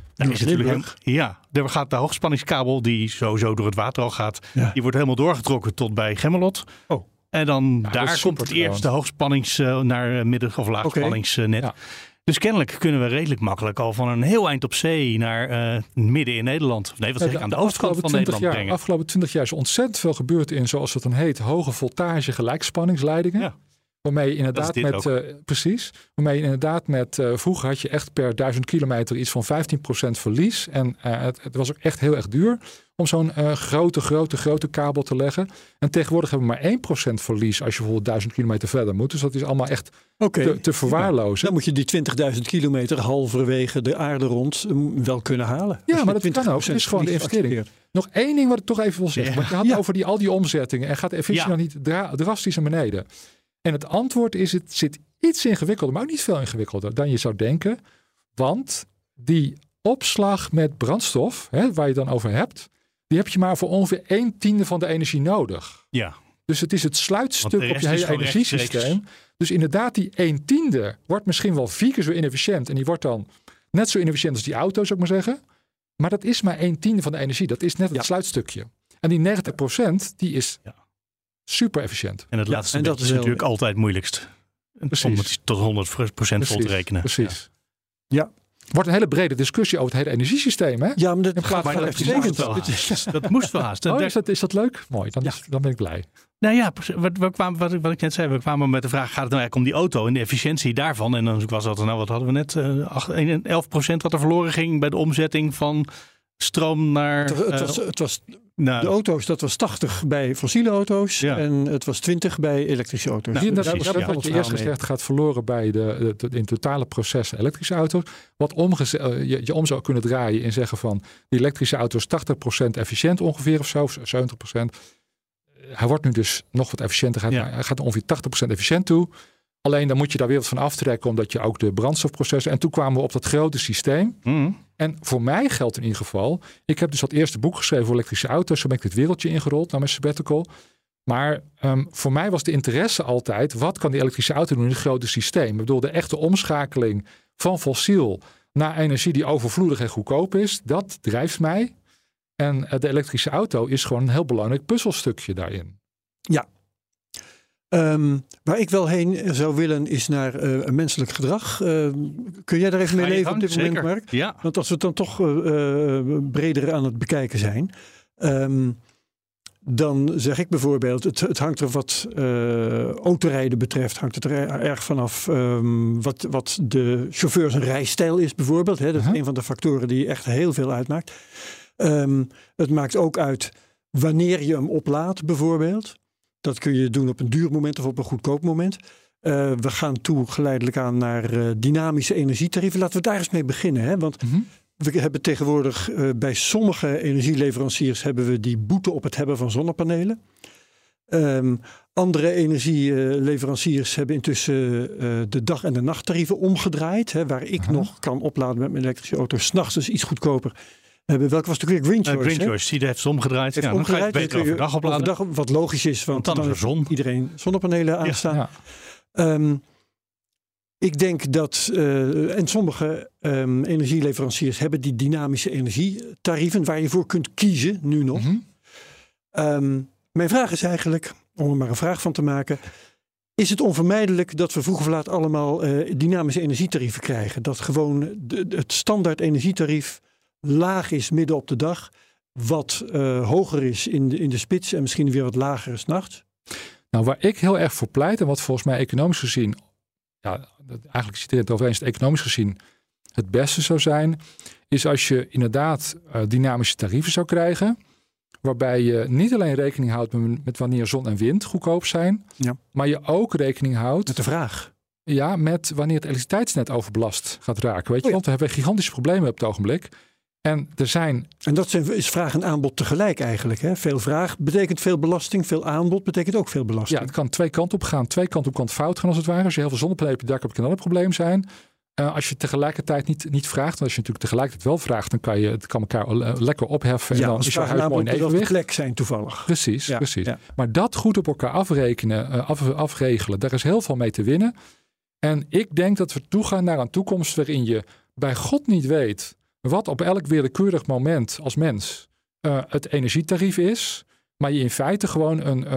Er gaat de hoogspanningskabel die sowieso door het water al gaat. Ja. Die wordt helemaal doorgetrokken tot bij Gemmelot. Oh. En dan daar komt het eerste hoogspannings naar midden- of laagspanningsnet. Ja. Dus kennelijk kunnen we redelijk makkelijk al van een heel eind op zee naar midden in Nederland. Nee, wat zeg ik, aan de oostkant van Nederland brengen. De afgelopen 20 jaar is ontzettend veel gebeurd in, zoals het dan heet, hoge voltage gelijkspanningsleidingen. Ja. Waarmee je inderdaad met vroeger had je echt per 1000 kilometer iets van 15% verlies. En het was ook echt heel erg duur om zo'n grote kabel te leggen. En tegenwoordig hebben we maar 1% verlies als je bijvoorbeeld 1000 kilometer verder moet. Dus dat is allemaal echt te verwaarlozen. Dan moet je die 20.000 kilometer halverwege de aarde rond wel kunnen halen. Ja, maar dat kan ook. Het is gewoon de investering. Nog één ding wat ik toch even wil zeggen. Want je had over al die omzettingen en gaat de efficiëntie nog niet drastisch naar beneden. En het antwoord is, het zit iets ingewikkelder, maar ook niet veel ingewikkelder dan je zou denken. Want die opslag met brandstof, waar je dan over hebt, die heb je maar voor ongeveer 1/10 van de energie nodig. Ja. Dus het is het sluitstuk op je hele energiesysteem. Dus inderdaad, die 1/10 wordt misschien wel 4 keer zo inefficiënt. En die wordt dan net zo inefficiënt als die auto, zou ik maar zeggen. Maar dat is maar 1/10 van de energie. Dat is net het sluitstukje. En die 90%, die is super efficiënt. En het laatste en dat is natuurlijk altijd moeilijkst. Om het tot 100% vol te rekenen. Precies. Ja. Wordt een hele brede discussie over het hele energiesysteem. Hè? Ja, maar dat moest wel haast. Is dat leuk? Mooi, dan ben ik blij. Nou ja, wat ik net zei, we kwamen met de vraag, gaat het nou eigenlijk om die auto en de efficiëntie daarvan? En dan was dat, wat hadden we net? 11% wat er verloren ging bij de omzetting van stroom naar... Het was de auto's, dat was 80 bij fossiele auto's en het was 20 bij elektrische auto's. Dat wat je eerst gezegd gaat verloren bij in totale processen elektrische auto's. Wat je om zou kunnen draaien en zeggen van die elektrische auto is 80% efficiënt ongeveer of zo, 70%. Hij wordt nu dus nog wat efficiënter, hij gaat ongeveer 80% efficiënt toe. Alleen dan moet je daar weer wat van aftrekken, omdat je ook de brandstofprocessen... En toen kwamen we op dat grote systeem. Mm. En voor mij geldt in ieder geval... Ik heb dus dat eerste boek geschreven voor elektrische auto's. Zo ben ik dit wereldje ingerold naar mijn sabbatical. Maar voor mij was de interesse altijd... wat kan die elektrische auto doen in het grote systeem? Ik bedoel, de echte omschakeling van fossiel... naar energie die overvloedig en goedkoop is. Dat drijft mij. En de elektrische auto is gewoon een heel belangrijk puzzelstukje daarin. Ja. Waar ik wel heen zou willen is naar menselijk gedrag. Kun jij daar even mee leven op dit moment, Mark? Ja. Want als we het dan toch breder aan het bekijken zijn. Dan zeg ik bijvoorbeeld, het hangt er wat autorijden betreft, hangt het er erg vanaf wat de chauffeur zijn rijstijl is bijvoorbeeld. Hè? Dat is een van de factoren die echt heel veel uitmaakt. Het maakt ook uit wanneer je hem oplaadt bijvoorbeeld. Dat kun je doen op een duur moment of op een goedkoop moment. We gaan toe geleidelijk aan naar dynamische energietarieven. Laten we daar eens mee beginnen. Hè? Want We hebben tegenwoordig bij sommige energieleveranciers hebben we die boete op het hebben van zonnepanelen. Andere energieleveranciers hebben intussen de dag- en de nachttarieven omgedraaid. Hè, waar ik nog kan opladen met mijn elektrische auto. 's Nachts dus iets goedkoper. Welke was het ook weer? Green Choice. Green Choice, die heeft ze omgedraaid. Dan ga je het beter overdag opladen. Overdag, wat logisch is, want dan is er iedereen zonnepanelen aanstaan. Ja. Ik denk dat, en sommige energieleveranciers hebben die dynamische energietarieven waar je voor kunt kiezen, nu nog. Mijn vraag is eigenlijk, om er maar een vraag van te maken, is het onvermijdelijk dat we vroeg of laat allemaal dynamische energietarieven krijgen? Dat gewoon het standaard energietarief laag is midden op de dag, wat hoger is in de spits en misschien weer wat lager 's nachts? Nou, waar ik heel erg voor pleit en wat volgens mij economisch gezien, eigenlijk zit het over eens, economisch gezien het beste zou zijn, is als je inderdaad dynamische tarieven zou krijgen, waarbij je niet alleen rekening houdt met wanneer zon en wind goedkoop zijn, maar je ook rekening houdt met de vraag. Ja, met wanneer het elektriciteitsnet overbelast gaat raken. Weet je? Want we hebben gigantische problemen op het ogenblik. En dat is vraag en aanbod tegelijk eigenlijk. Hè? Veel vraag betekent veel belasting. Veel aanbod betekent ook veel belasting. Ja, het kan twee kanten op gaan. Twee kanten op kan het fout gaan als het ware. Als je heel veel zonnepanelen op je dak hebt, kan dat een probleem zijn. Als je tegelijkertijd niet vraagt. Want als je natuurlijk tegelijkertijd wel vraagt, dan kan het elkaar lekker opheffen. En dan is je huis mooi in evenwicht. Plek zijn toevallig. Precies. Ja. Maar dat goed op elkaar afregelen. Daar is heel veel mee te winnen. En ik denk dat we toegaan naar een toekomst waarin je bij God niet weet wat op elk willekeurig moment als mens het energietarief is. Maar je in feite gewoon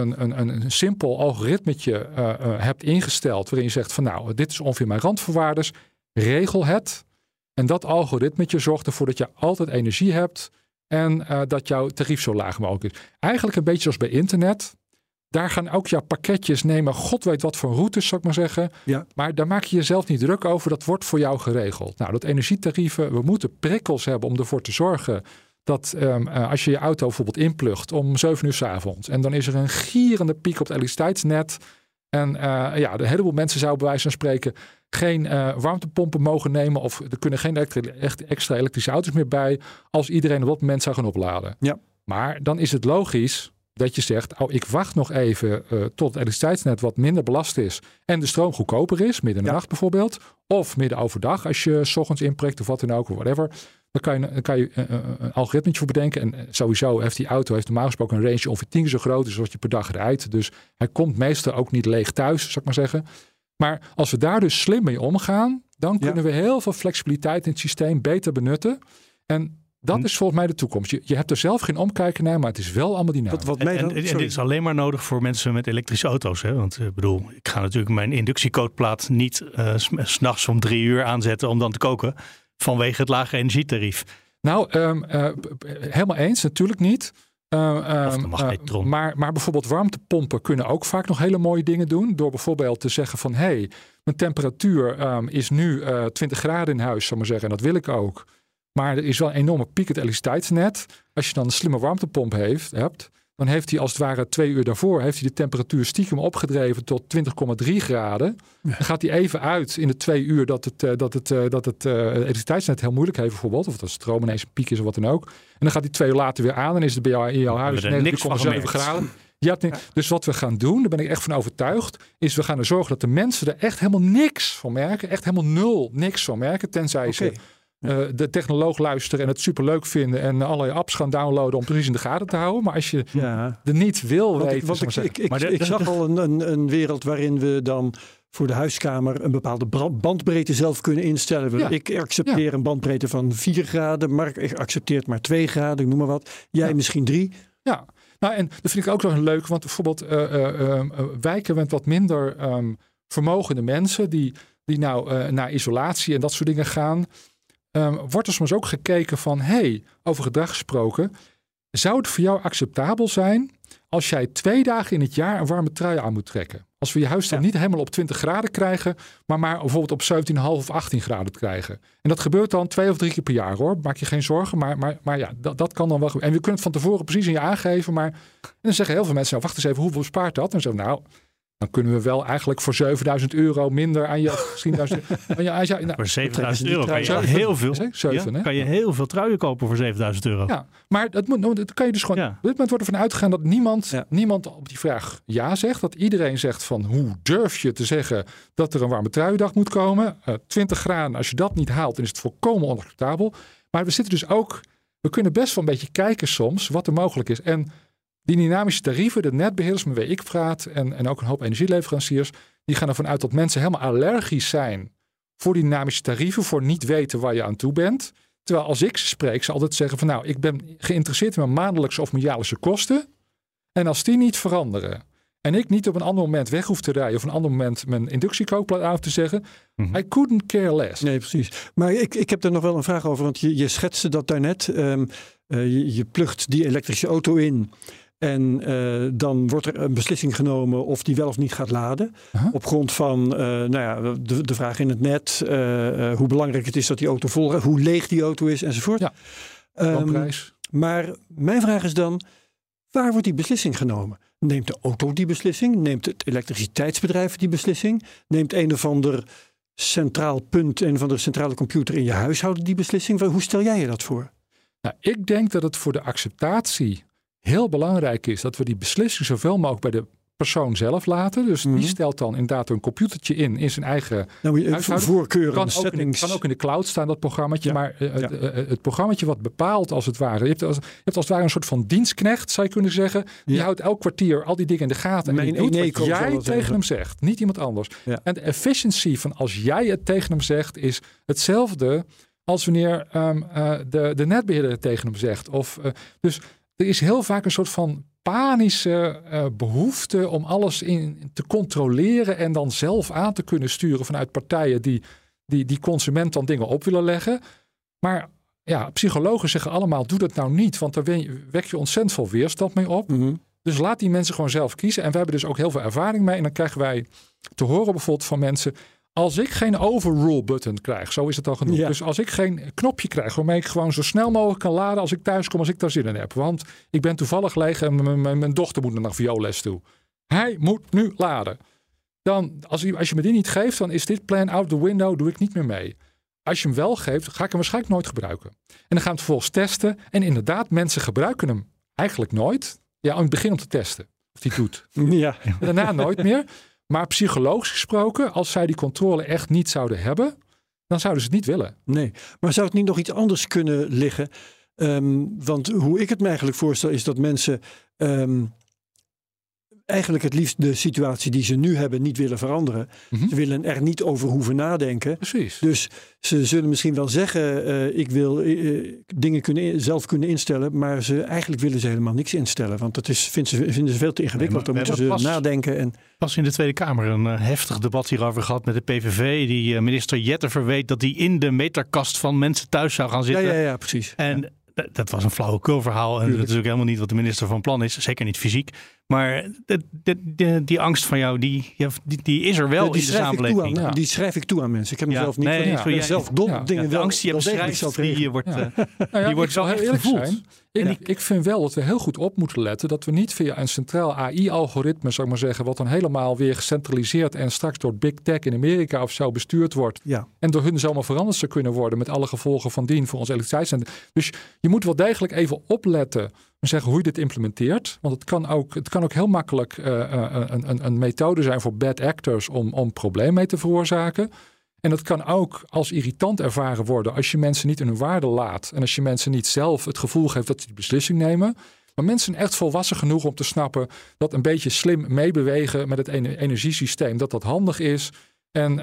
een simpel algoritmetje hebt ingesteld. Waarin je zegt van nou, dit is ongeveer mijn randvoorwaarden. Regel het. En dat algoritmetje zorgt ervoor dat je altijd energie hebt. En dat jouw tarief zo laag mogelijk is. Eigenlijk een beetje zoals bij internet. Daar gaan ook jouw pakketjes nemen. God weet wat voor routes, zou ik maar zeggen. Ja. Maar daar maak je jezelf niet druk over. Dat wordt voor jou geregeld. Nou, dat energietarieven. We moeten prikkels hebben om ervoor te zorgen dat als je je auto bijvoorbeeld inplugt om 7 uur 's avonds. En dan is er een gierende piek op het elektriciteitsnet. En de heleboel mensen zouden bij wijze van spreken geen warmtepompen mogen nemen. Of er kunnen geen extra elektrische auto's meer bij. Als iedereen op dat moment zou gaan opladen. Ja. Maar dan is het logisch dat je zegt, ik wacht nog even tot het elektriciteitsnet wat minder belast is en de stroom goedkoper is, midden in de nacht bijvoorbeeld, of midden overdag als je 's ochtends inprikt of wat dan ook, of whatever. Dan kan je een algoritmetje voor bedenken. En sowieso heeft die auto normaal gesproken een range ongeveer 10 keer zo groot is als wat je per dag rijdt. Dus hij komt meestal ook niet leeg thuis, zou ik maar zeggen. Maar als we daar dus slim mee omgaan, dan kunnen we heel veel flexibiliteit in het systeem beter benutten. En dat is volgens mij de toekomst. Je hebt er zelf geen omkijken naar, maar het is wel allemaal dynamisch. En dit is alleen maar nodig voor mensen met elektrische auto's. Hè? Want ik ga natuurlijk mijn inductiekookplaat niet 's nachts om 3 uur aanzetten om dan te koken. Vanwege het lage energietarief. Nou, helemaal eens. Natuurlijk niet. Maar bijvoorbeeld warmtepompen kunnen ook vaak nog hele mooie dingen doen. Door bijvoorbeeld te zeggen van mijn temperatuur is nu 20 graden in huis, zal maar zeggen. En dat wil ik ook. Maar er is wel een enorme piek het elektriciteitsnet. Als je dan een slimme warmtepomp hebt, dan heeft hij als het ware 2 uur daarvoor heeft hij de temperatuur stiekem opgedreven tot 20,3 graden. Ja. Dan gaat hij even uit in de 2 uur dat het elektriciteitsnet heel moeilijk heeft bijvoorbeeld. Of dat stroom ineens een piek is of wat dan ook. En dan gaat hij 2 uur later weer aan en is het bij jou in jouw huis 9,7 graden. Dus wat we gaan doen, daar ben ik echt van overtuigd, is we gaan er zorgen dat de mensen er echt helemaal niks van merken. Echt helemaal niks van merken. Tenzij ze de technoloog luisteren en het superleuk vinden en allerlei apps gaan downloaden om precies in de gaten te houden. Maar als je er niet wil weten... Ik zag al een wereld waarin we dan voor de huiskamer een bepaalde bandbreedte zelf kunnen instellen. Ja. Ik accepteer een bandbreedte van 4 graden. Mark accepteert maar 2 graden, ik noem maar wat. Jij misschien 3. Ja, nou en dat vind ik ook nog leuk. Want bijvoorbeeld wijken met wat minder vermogende mensen die naar isolatie en dat soort dingen gaan... wordt er soms ook gekeken van, over gedrag gesproken, zou het voor jou acceptabel zijn als jij 2 dagen in het jaar een warme trui aan moet trekken? Als we je huis dan niet helemaal op 20 graden krijgen, maar bijvoorbeeld op 17,5 of 18 graden krijgen. En dat gebeurt dan 2 of 3 keer per jaar hoor, maak je geen zorgen, maar ja, dat kan dan wel gebeuren. En we kunnen het van tevoren precies in je aangeven, maar en dan zeggen heel veel mensen, wacht eens even, hoeveel bespaart dat? En zo, Dan kunnen we wel eigenlijk voor €7.000 minder aan je... Voor €7.000 kan je heel veel. Kan je heel veel truien kopen voor €7.000. Ja, maar dat kan je dus gewoon... Op dit moment wordt ervan uitgegaan dat niemand op die vraag ja zegt. Dat iedereen zegt van hoe durf je te zeggen dat er een warme truiendag moet komen. 20 graden, als je dat niet haalt, dan is het volkomen onacceptabel. Maar we zitten dus ook... We kunnen best wel een beetje kijken soms wat er mogelijk is. En die dynamische tarieven, de netbeheerders met wie ik praat en ook een hoop energieleveranciers, die gaan ervan uit dat mensen helemaal allergisch zijn voor die dynamische tarieven, voor niet weten waar je aan toe bent. Terwijl als ik ze spreek, ze altijd zeggen van ik ben geïnteresseerd in mijn maandelijkse of mijn jaarlijkse kosten. En als die niet veranderen en ik niet op een ander moment weg hoef te rijden of een ander moment mijn inductiekookplaat aan te zeggen, I couldn't care less. Nee, precies. Maar ik heb er nog wel een vraag over, want je schetste dat daarnet. Je plugt die elektrische auto in. En dan wordt er een beslissing genomen of die wel of niet gaat laden. Op grond van de vraag in het net. Hoe belangrijk het is dat die auto vol rijdt. Hoe leeg die auto is enzovoort. Ja, maar mijn vraag is dan. Waar wordt die beslissing genomen? Neemt de auto die beslissing? Neemt het elektriciteitsbedrijf die beslissing? Neemt een of ander centraal punt, een of andere centrale computer in je huishouden die beslissing? Hoe stel jij je dat voor? Nou, ik denk dat het voor de acceptatie heel belangrijk is dat we die beslissing zoveel mogelijk bij de persoon zelf laten. Dus die stelt dan inderdaad een computertje in zijn eigen voorkeuren. Kan ook in de cloud staan, dat programmaatje. Ja. Maar het programmaatje wat bepaalt als het ware. Je hebt als het ware een soort van dienstknecht, zou je kunnen zeggen. Die houdt elk kwartier al die dingen in de gaten. En die doet wat jij tegen hem zegt. Niet iemand anders. Ja. En de efficiency van als jij het tegen hem zegt is hetzelfde als wanneer de netbeheerder het tegen hem zegt. Dus er is heel vaak een soort van panische behoefte om alles te controleren en dan zelf aan te kunnen sturen vanuit partijen die consument dan dingen op willen leggen. Maar ja, psychologen zeggen allemaal, doe dat nou niet, want daar wek je ontzettend veel weerstand mee op. Dus laat die mensen gewoon zelf kiezen. En wij hebben dus ook heel veel ervaring mee. En dan krijgen wij te horen bijvoorbeeld van mensen, als ik geen overrule button krijg, zo is het al genoemd. Ja. Dus als ik geen knopje krijg waarmee ik gewoon zo snel mogelijk kan laden als ik thuis kom, als ik daar zin in heb. Want ik ben toevallig leeg en mijn dochter moet naar vioolles toe. Hij moet nu laden. Dan, als je me die niet geeft, dan is dit plan out the window, doe ik niet meer mee. Als je hem wel geeft, ga ik hem waarschijnlijk nooit gebruiken. En dan gaan we het vervolgens testen. En inderdaad, mensen gebruiken hem eigenlijk nooit. Ja, in het begin om te testen of die doet. Ja. En daarna nooit meer. Maar psychologisch gesproken, als zij die controle echt niet zouden hebben, dan zouden ze het niet willen. Nee, maar zou het niet nog iets anders kunnen liggen? Want hoe ik het me eigenlijk voorstel is dat mensen eigenlijk het liefst de situatie die ze nu hebben niet willen veranderen. Ze willen er niet over hoeven nadenken. Precies. Dus ze zullen misschien wel zeggen, ik wil dingen zelf kunnen instellen, maar eigenlijk willen ze helemaal niks instellen. Want dat vinden ze veel te ingewikkeld. Dan moeten ze nadenken. Pas in de Tweede Kamer een heftig debat hierover gehad met de PVV. Die minister Jetten verweet dat hij in de meterkast van mensen thuis zou gaan zitten. Ja, precies. En dat was een flauwekulverhaal. En dat is ook helemaal niet wat de minister van plan is. Zeker niet fysiek. Maar die angst van jou, die is er wel in de samenleving. Die schrijf ik toe aan mensen. Ik heb mezelf niet zelf dingen de angst die je beschrijft, die wordt wel echt eerlijk gevoeld. Zijn. Ik vind wel dat we heel goed op moeten letten dat we niet via een centraal AI-algoritme, zou ik maar zeggen, wat dan helemaal weer gecentraliseerd en straks door Big Tech in Amerika of zo bestuurd wordt. Ja. En door hun zomaar veranderd zou kunnen worden met alle gevolgen van dien voor ons elektriciteitscentrum. Dus je moet wel degelijk even opletten en zeggen hoe je dit implementeert. Want het kan ook heel makkelijk een methode zijn voor bad actors om problemen mee te veroorzaken. En dat kan ook als irritant ervaren worden als je mensen niet in hun waarde laat. En als je mensen niet zelf het gevoel geeft dat ze die beslissing nemen. Maar mensen zijn echt volwassen genoeg om te snappen dat een beetje slim meebewegen met het energiesysteem, dat handig is. En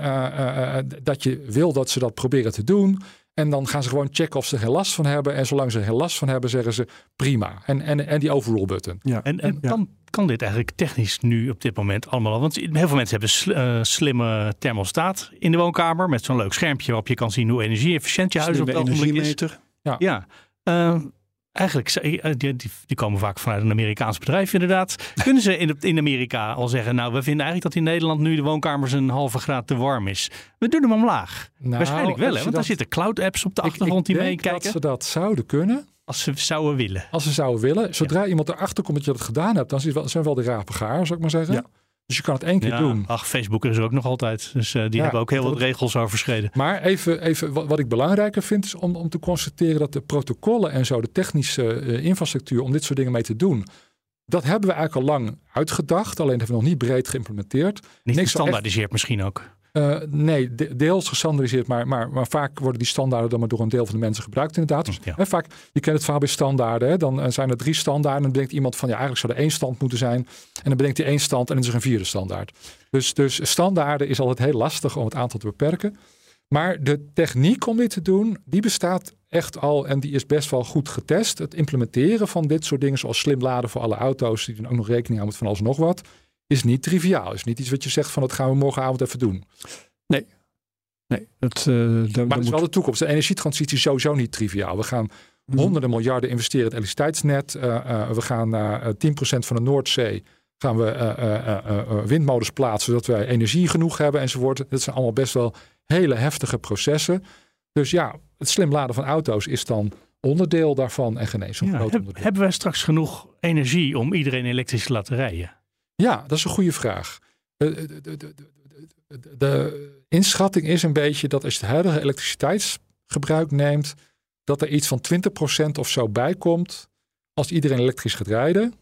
dat je wil dat ze dat proberen te doen. En dan gaan ze gewoon checken of ze er geen last van hebben. En zolang ze er geen last van hebben, zeggen ze prima. En die overrule button. Ja. En dan kan dit eigenlijk technisch nu op dit moment allemaal. Want heel veel mensen hebben slimme thermostaat in de woonkamer. Met zo'n leuk schermpje waarop je kan zien hoe energie-efficiënt je huis op het ogenblik is. Ja. Eigenlijk, die komen vaak vanuit een Amerikaans bedrijf inderdaad. Kunnen ze in Amerika al zeggen, nou, we vinden eigenlijk dat in Nederland nu de woonkamer een halve graad te warm is. We doen hem omlaag. Nou, waarschijnlijk wel, want daar zitten cloud apps op de achtergrond die meekijken. Dat ze dat zouden kunnen. Als ze zouden willen. Zodra iemand erachter komt dat je dat gedaan hebt, dan zijn wel de rapen gaar, zou ik maar zeggen. Ja. Dus je kan het 1 keer doen. Facebook is er ook nog altijd. Dus die hebben ook heel wat regels overschreden. Maar even wat ik belangrijker vind is om te constateren dat de protocollen en zo, de technische infrastructuur om dit soort dingen mee te doen, dat hebben we eigenlijk al lang uitgedacht. Alleen hebben we nog niet breed geïmplementeerd. Niet gestandaardiseerd misschien ook. Nee, deels gestandaardiseerd, maar vaak worden die standaarden dan maar door een deel van de mensen gebruikt inderdaad. Dus, vaak, je kent het verhaal bij standaarden. Hè? Dan zijn er 3 standaarden en dan bedenkt iemand van eigenlijk zou er 1 stand moeten zijn. En dan bedenkt hij 1 stand en dan is er een 4e standaard. Dus standaarden is altijd heel lastig om het aantal te beperken. Maar de techniek om dit te doen, die bestaat echt al en die is best wel goed getest. Het implementeren van dit soort dingen zoals slim laden voor alle auto's, die dan ook nog rekening houden met van alles nog wat, is niet triviaal. Is niet iets wat je zegt van dat gaan we morgenavond even doen. Nee. Maar het is wel de toekomst. De energietransitie is sowieso niet triviaal. We gaan honderden miljarden investeren in het elektriciteitsnet. We gaan 10% van de Noordzee gaan we windmolens plaatsen zodat wij energie genoeg hebben enzovoort. Dat zijn allemaal best wel hele heftige processen. Dus ja, het slim laden van auto's is dan onderdeel daarvan en geen eens zo'n groot onderdeel. Hebben wij straks genoeg energie om iedereen elektrisch te laten rijden? Ja, dat is een goede vraag. De inschatting is een beetje dat als je het huidige elektriciteitsgebruik neemt, dat er iets van 20% of zo bij komt als iedereen elektrisch gaat rijden.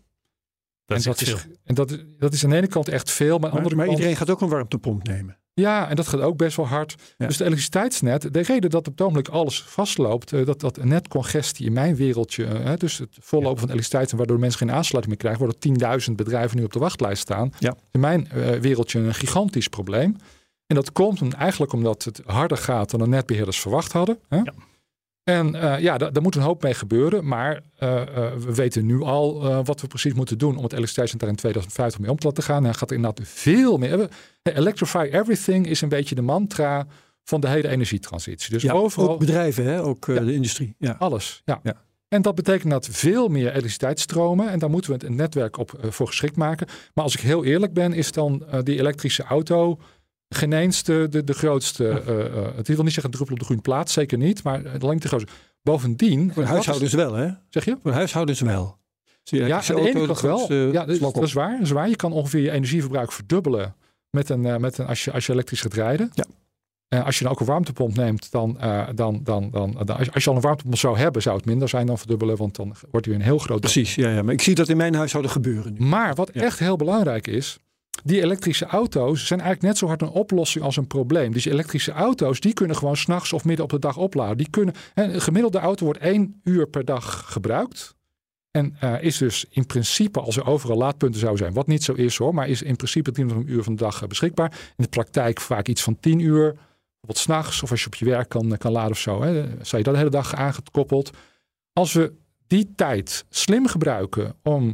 Dat is aan de ene kant echt veel. Maar aan de andere kant, iedereen gaat ook een warmtepomp nemen. Ja, en dat gaat ook best wel hard. Ja. Dus de elektriciteitsnet, de reden dat op het ogenblik alles vastloopt, dat netcongestie in mijn wereldje, dus het vollopen van elektriciteit, waardoor mensen geen aansluiting meer krijgen, waardoor 10.000 bedrijven nu op de wachtlijst staan. Ja. In mijn wereldje een gigantisch probleem. En dat komt eigenlijk omdat het harder gaat dan de netbeheerders verwacht hadden. Hè? Ja. En daar moet een hoop mee gebeuren. Maar we weten nu al wat we precies moeten doen om het elektriciteitsnet daar in 2050 mee om te laten gaan. En dan gaat er inderdaad veel meer. Electrify everything is een beetje de mantra van de hele energietransitie. Dus overal, ook bedrijven, hè? Ook de industrie. Ja. Alles, ja. En dat betekent dat veel meer elektriciteit stromen. En daar moeten we het netwerk voor geschikt maken. Maar als ik heel eerlijk ben, is dan die elektrische auto geen eens de grootste. Het wil niet zeggen druppel op de groene plaats, zeker niet. Maar alleen de grootste. Bovendien. Voor huishoudens wel, hè? Zeg je? Voor huishoudens wel. Ja, aan de ene kant wel. Ja, dat is waar. Je kan ongeveer je energieverbruik verdubbelen als je elektrisch gaat rijden. Ja. Als je dan ook een warmtepomp neemt, dan als je al een warmtepomp zou hebben, zou het minder zijn dan verdubbelen, want dan wordt hij een heel groot. Precies, ja, maar ik zie dat in mijn huishouden gebeuren nu. Maar wat echt heel belangrijk is, die elektrische auto's zijn eigenlijk net zo hard een oplossing als een probleem. Dus die elektrische auto's, die kunnen gewoon 's nachts of midden op de dag opladen. Een gemiddelde auto wordt 1 uur per dag gebruikt. En is dus in principe, als er overal laadpunten zouden zijn, wat niet zo is hoor, maar is in principe 3 uur van de dag beschikbaar. In de praktijk vaak iets van 10 uur. Bijvoorbeeld 's nachts of als je op je werk kan laden of zo. Hè, zou je dat de hele dag aangekoppeld. Als we die tijd slim gebruiken om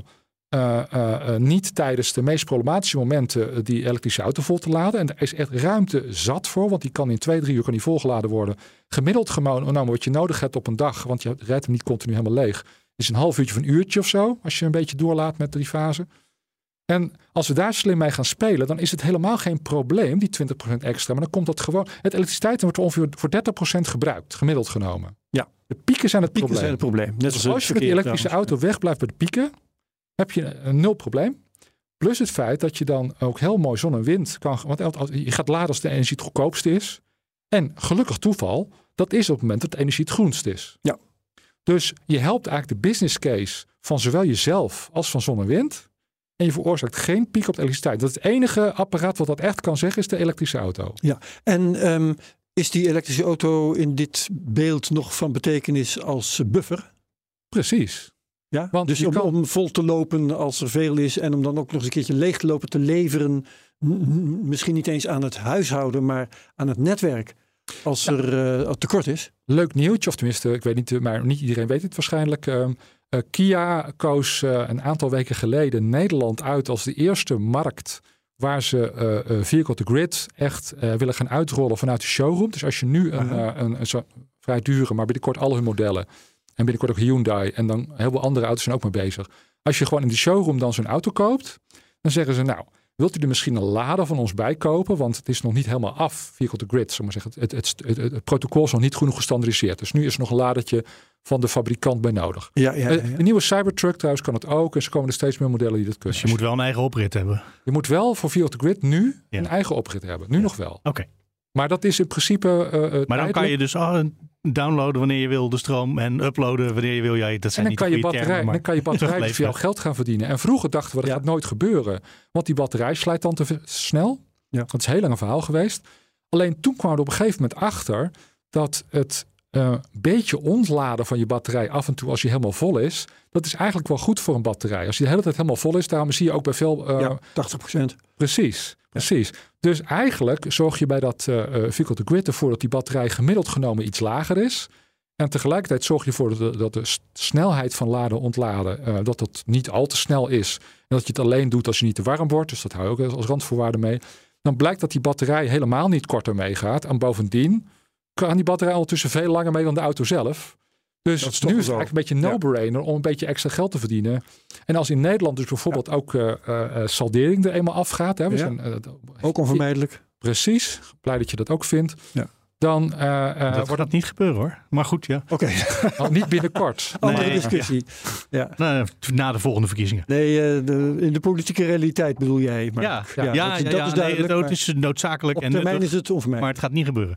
niet tijdens de meest problematische momenten die elektrische auto vol te laden. En er is echt ruimte zat voor, want die kan in 2-3 uur volgeladen worden. Gemiddeld genomen wat je nodig hebt op een dag, want je rijdt hem niet continu helemaal leeg. Is een half uurtje of een uurtje of zo, als je een beetje doorlaat met 3 fasen. En als we daar slim mee gaan spelen, dan is het helemaal geen probleem, die 20% extra. Maar dan komt dat gewoon. Het elektriciteit wordt ongeveer voor 30% gebruikt, gemiddeld genomen. Ja. De pieken zijn het probleem. Net dus als je met die elektrische auto wegblijft bij de pieken, heb je een 0 probleem. Plus het feit dat je dan ook heel mooi zon en wind kan. Want je gaat laden als de energie het goedkoopste is. En gelukkig toeval, dat is op het moment dat de energie het groenst is. Ja. Dus je helpt eigenlijk de business case van zowel jezelf als van zon en wind. En je veroorzaakt geen piek op de elektriciteit. Dat is het enige apparaat wat dat echt kan zeggen, is de elektrische auto. Ja, en is die elektrische auto in dit beeld nog van betekenis als buffer? Precies. Ja, want dus om vol te lopen als er veel is en om dan ook nog eens een keertje leeg te lopen te leveren. Misschien niet eens aan het huishouden, maar aan het netwerk. Als er tekort is. Leuk nieuwtje, of tenminste, ik weet niet, maar niet iedereen weet het waarschijnlijk. Kia koos een aantal weken geleden Nederland uit als de eerste markt waar ze vehicle to grid echt willen gaan uitrollen vanuit de showroom. Dus als je nu een vrij dure, maar binnenkort alle hun modellen en binnenkort ook Hyundai en dan heel veel andere auto's zijn ook mee bezig. Als je gewoon in de showroom dan zo'n auto koopt, dan zeggen ze nou, Wilt u er misschien een lader van ons bij kopen? Want het is nog niet helemaal af, vehicle to grid. Zal maar zeggen. Het protocol is nog niet genoeg gestandardiseerd. Dus nu is er nog een ladertje van de fabrikant bij nodig. Ja. De nieuwe Cybertruck trouwens kan het ook. En ze komen er steeds meer modellen die dat kunnen. Dus je moet wel een eigen oprit hebben. Je moet wel voor vehicle to grid nu een eigen oprit hebben. Nu nog wel. Oké. Maar dat is in principe... maar dan kan je dus downloaden wanneer je wil de stroom en uploaden wanneer je wil. Ja, dat zijn en dan niet kan je batterij, dan kan je batterij voor jou geld gaan verdienen. En vroeger dachten we dat gaat nooit gebeuren. Want die batterij slijt dan te snel. Ja. Dat is heel lang een verhaal geweest. Alleen toen kwamen we op een gegeven moment achter dat het beetje ontladen van je batterij af en toe als je helemaal vol is, dat is eigenlijk wel goed voor een batterij. Als je de hele tijd helemaal vol is, daarom zie je ook bij veel... 80%. Precies. Dus eigenlijk zorg je bij dat vehicle to grid ervoor dat die batterij gemiddeld genomen iets lager is. En tegelijkertijd zorg je ervoor dat de snelheid van laden ontladen, dat dat niet al te snel is. En dat je het alleen doet als je niet te warm wordt. Dus dat hou je ook als randvoorwaarde mee. Dan blijkt dat die batterij helemaal niet korter meegaat. En bovendien kan die batterij ondertussen veel langer mee dan de auto zelf. Dus nu is het eigenlijk een beetje een no-brainer om een beetje extra geld te verdienen. En als in Nederland dus bijvoorbeeld ook saldering er eenmaal afgaat. Hè, ook onvermijdelijk. Precies, blij dat je dat ook vindt. Ja. Dan wordt dat niet gebeuren hoor. Maar goed, ja. Oké. Niet binnenkort. Andere discussie. Ja. Na de volgende verkiezingen. Nee, in de politieke realiteit bedoel jij. Maar dat is duidelijk. Het is noodzakelijk. Op termijn is het onvermijdelijk. Maar het gaat niet gebeuren.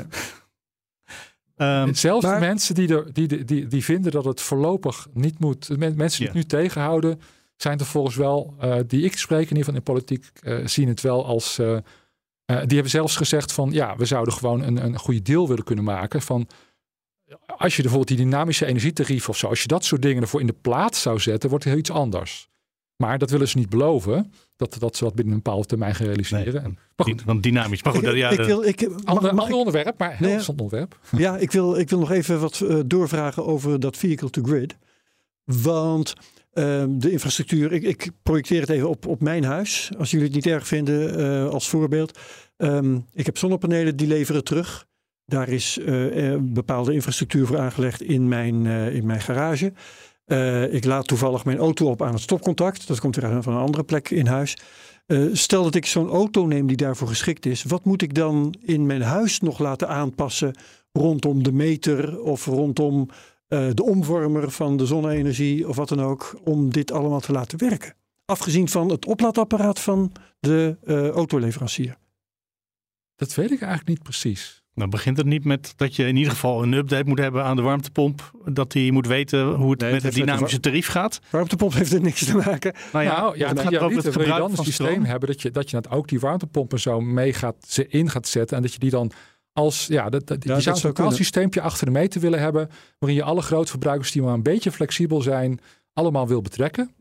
Zelfs de mensen die vinden dat het voorlopig niet moet. Mensen die het nu tegenhouden, zijn er volgens wel, die ik spreek in ieder geval in politiek, zien het wel als... die hebben zelfs gezegd van we zouden gewoon een goede deal willen kunnen maken. Van als je bijvoorbeeld die dynamische energietarief of zo, als je dat soort dingen ervoor in de plaats zou zetten, wordt het heel iets anders. Maar dat willen ze niet beloven. Dat ze dat binnen een bepaalde termijn gaan realiseren. Nee, maar goed. Want dynamisch. Maar goed, ander onderwerp, maar heel interessant onderwerp. Ja, ik wil nog even wat doorvragen over dat vehicle to grid. Want de infrastructuur, ik projecteer het even op mijn huis. Als jullie het niet erg vinden als voorbeeld. Ik heb zonnepanelen die leveren terug. Daar is bepaalde infrastructuur voor aangelegd in mijn garage. Ik laat toevallig mijn auto op aan het stopcontact. Dat komt weer van een andere plek in huis. Stel dat ik zo'n auto neem die daarvoor geschikt is. Wat moet ik dan in mijn huis nog laten aanpassen rondom de meter of rondom de omvormer van de zonne-energie of wat dan ook, om dit allemaal te laten werken? Afgezien van het oplaadapparaat van de autoleverancier. Dat weet ik eigenlijk niet precies. Dan begint het niet met dat je in ieder geval een update moet hebben aan de warmtepomp. Dat hij moet weten hoe het met het dynamische tarief gaat. Warmtepomp heeft er niks te maken. Het gaat over het gebruik van het systeem hebben. Dat je ook die warmtepompen zo in gaat zetten. En dat je die dan als... je zou een lokaal systeempje achter de meter willen hebben. Waarin je alle grootverbruikers die maar een beetje flexibel zijn, allemaal wil betrekken.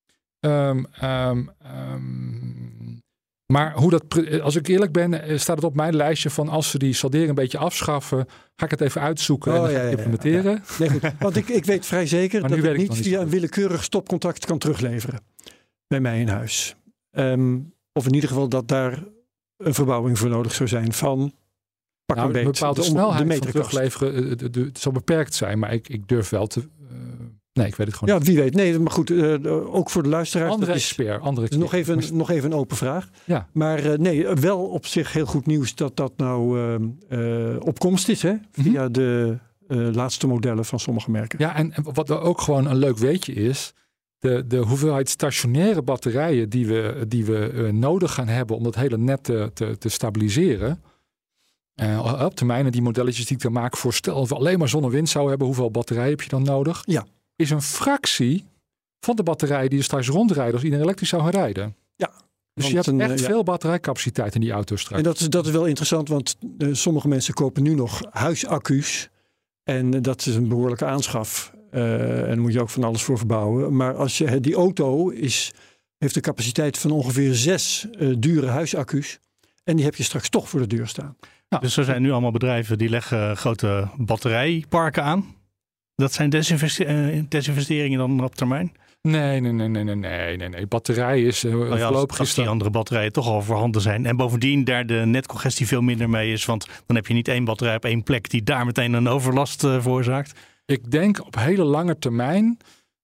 Maar als ik eerlijk ben, staat het op mijn lijstje van als ze die saldering een beetje afschaffen, ga ik het even uitzoeken en dan implementeren. Ja. Nee, goed. Want ik weet vrij zeker dat ik niet via een willekeurig stopcontact kan terugleveren bij mij in huis. Of in ieder geval dat daar een verbouwing voor nodig zou zijn van een bepaalde snelheid van terugleveren. Het zal beperkt zijn, maar ik durf wel te... Nee, ik weet het gewoon niet. Wie weet. Nee, maar goed, ook voor de luisteraars. Andere expert. Nog even een open vraag. Ja. Maar wel op zich heel goed nieuws dat dat nou op komst is. Hè? Via de laatste modellen van sommige merken. Ja, en wat er ook gewoon een leuk weetje is. De hoeveelheid stationaire batterijen die we nodig gaan hebben om dat hele net te stabiliseren. Op termijn, en die modelletjes die ik dan maak, voorstel dat we alleen maar zon en wind zouden hebben. Hoeveel batterijen heb je dan nodig? Ja. Is een fractie van de batterijen die er straks rondrijden als iedereen elektrisch zou gaan rijden. Ja. Dus je hebt echt veel batterijcapaciteit in die auto's straks. En dat is wel interessant, want sommige mensen kopen nu nog huisaccu's. En dat is een behoorlijke aanschaf. En daar moet je ook van alles voor verbouwen. Maar als je die auto heeft de capaciteit van ongeveer 6 dure huisaccu's. En die heb je straks toch voor de deur staan. Nou, dus er zijn nu allemaal bedrijven die leggen grote batterijparken aan. Dat zijn desinvesteringen dan op termijn? Nee. Batterij is voorlopig... Als die andere batterijen toch al voorhanden zijn. En bovendien daar de netcongestie veel minder mee is. Want dan heb je niet één batterij op één plek die daar meteen een overlast veroorzaakt. Ik denk op hele lange termijn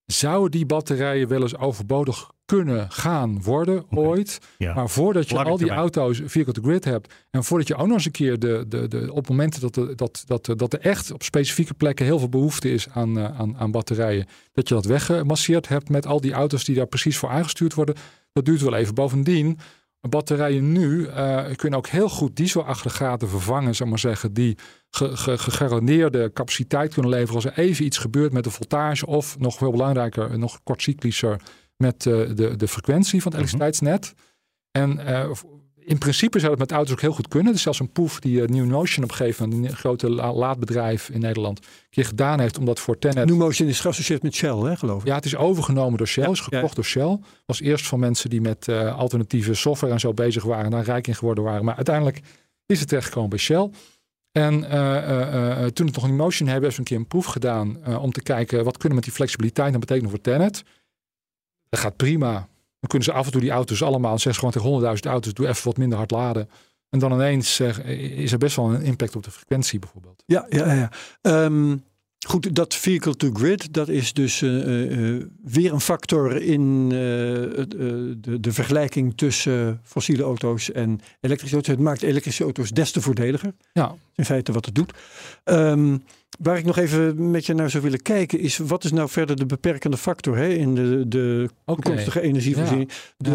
zouden die batterijen wel eens overbodig kunnen gaan worden ooit. Ja. Maar voordat je al die auto's vehicle to grid hebt en voordat je ook nog eens een keer op momenten dat er echt op specifieke plekken heel veel behoefte is aan batterijen, dat je dat weggemasseerd hebt met al die auto's die daar precies voor aangestuurd worden, dat duurt wel even. Bovendien, batterijen nu kunnen ook heel goed dieselaggregaten vervangen, zeg maar zeggen, die gegarandeerde capaciteit kunnen leveren als er even iets gebeurt met de voltage of nog veel belangrijker, nog kortcyclischer met de frequentie van het elektriciteitsnet. En in principe zou dat met auto's ook heel goed kunnen. Er is zelfs een proef die New Motion op een gegeven moment, een grote laadbedrijf in Nederland, een keer gedaan heeft, omdat voor Tenet... New Motion is geassocieerd met Shell, hè, geloof ik. Ja, het is overgenomen door Shell, is gekocht door Shell. Was eerst van mensen die met alternatieve software en zo bezig waren, daar rijk in geworden waren. Maar uiteindelijk is het terechtgekomen bij Shell. En toen het nog New Motion hebben, ze een keer een proef gedaan om te kijken wat kunnen met die flexibiliteit dan betekenen voor Tenet. Dat gaat prima. Dan kunnen ze af en toe die auto's allemaal, zeggen gewoon tegen 100.000 auto's, doe even wat minder hard laden. En dan ineens is er best wel een impact op de frequentie bijvoorbeeld. Ja. Goed, dat vehicle to grid, dat is dus weer een factor in de vergelijking tussen fossiele auto's en elektrische auto's. Het maakt elektrische auto's des te voordeliger. Ja. In feite wat het doet. Waar ik nog even met je naar zou willen kijken is, wat is nou verder de beperkende factor in de toekomstige energievoorziening?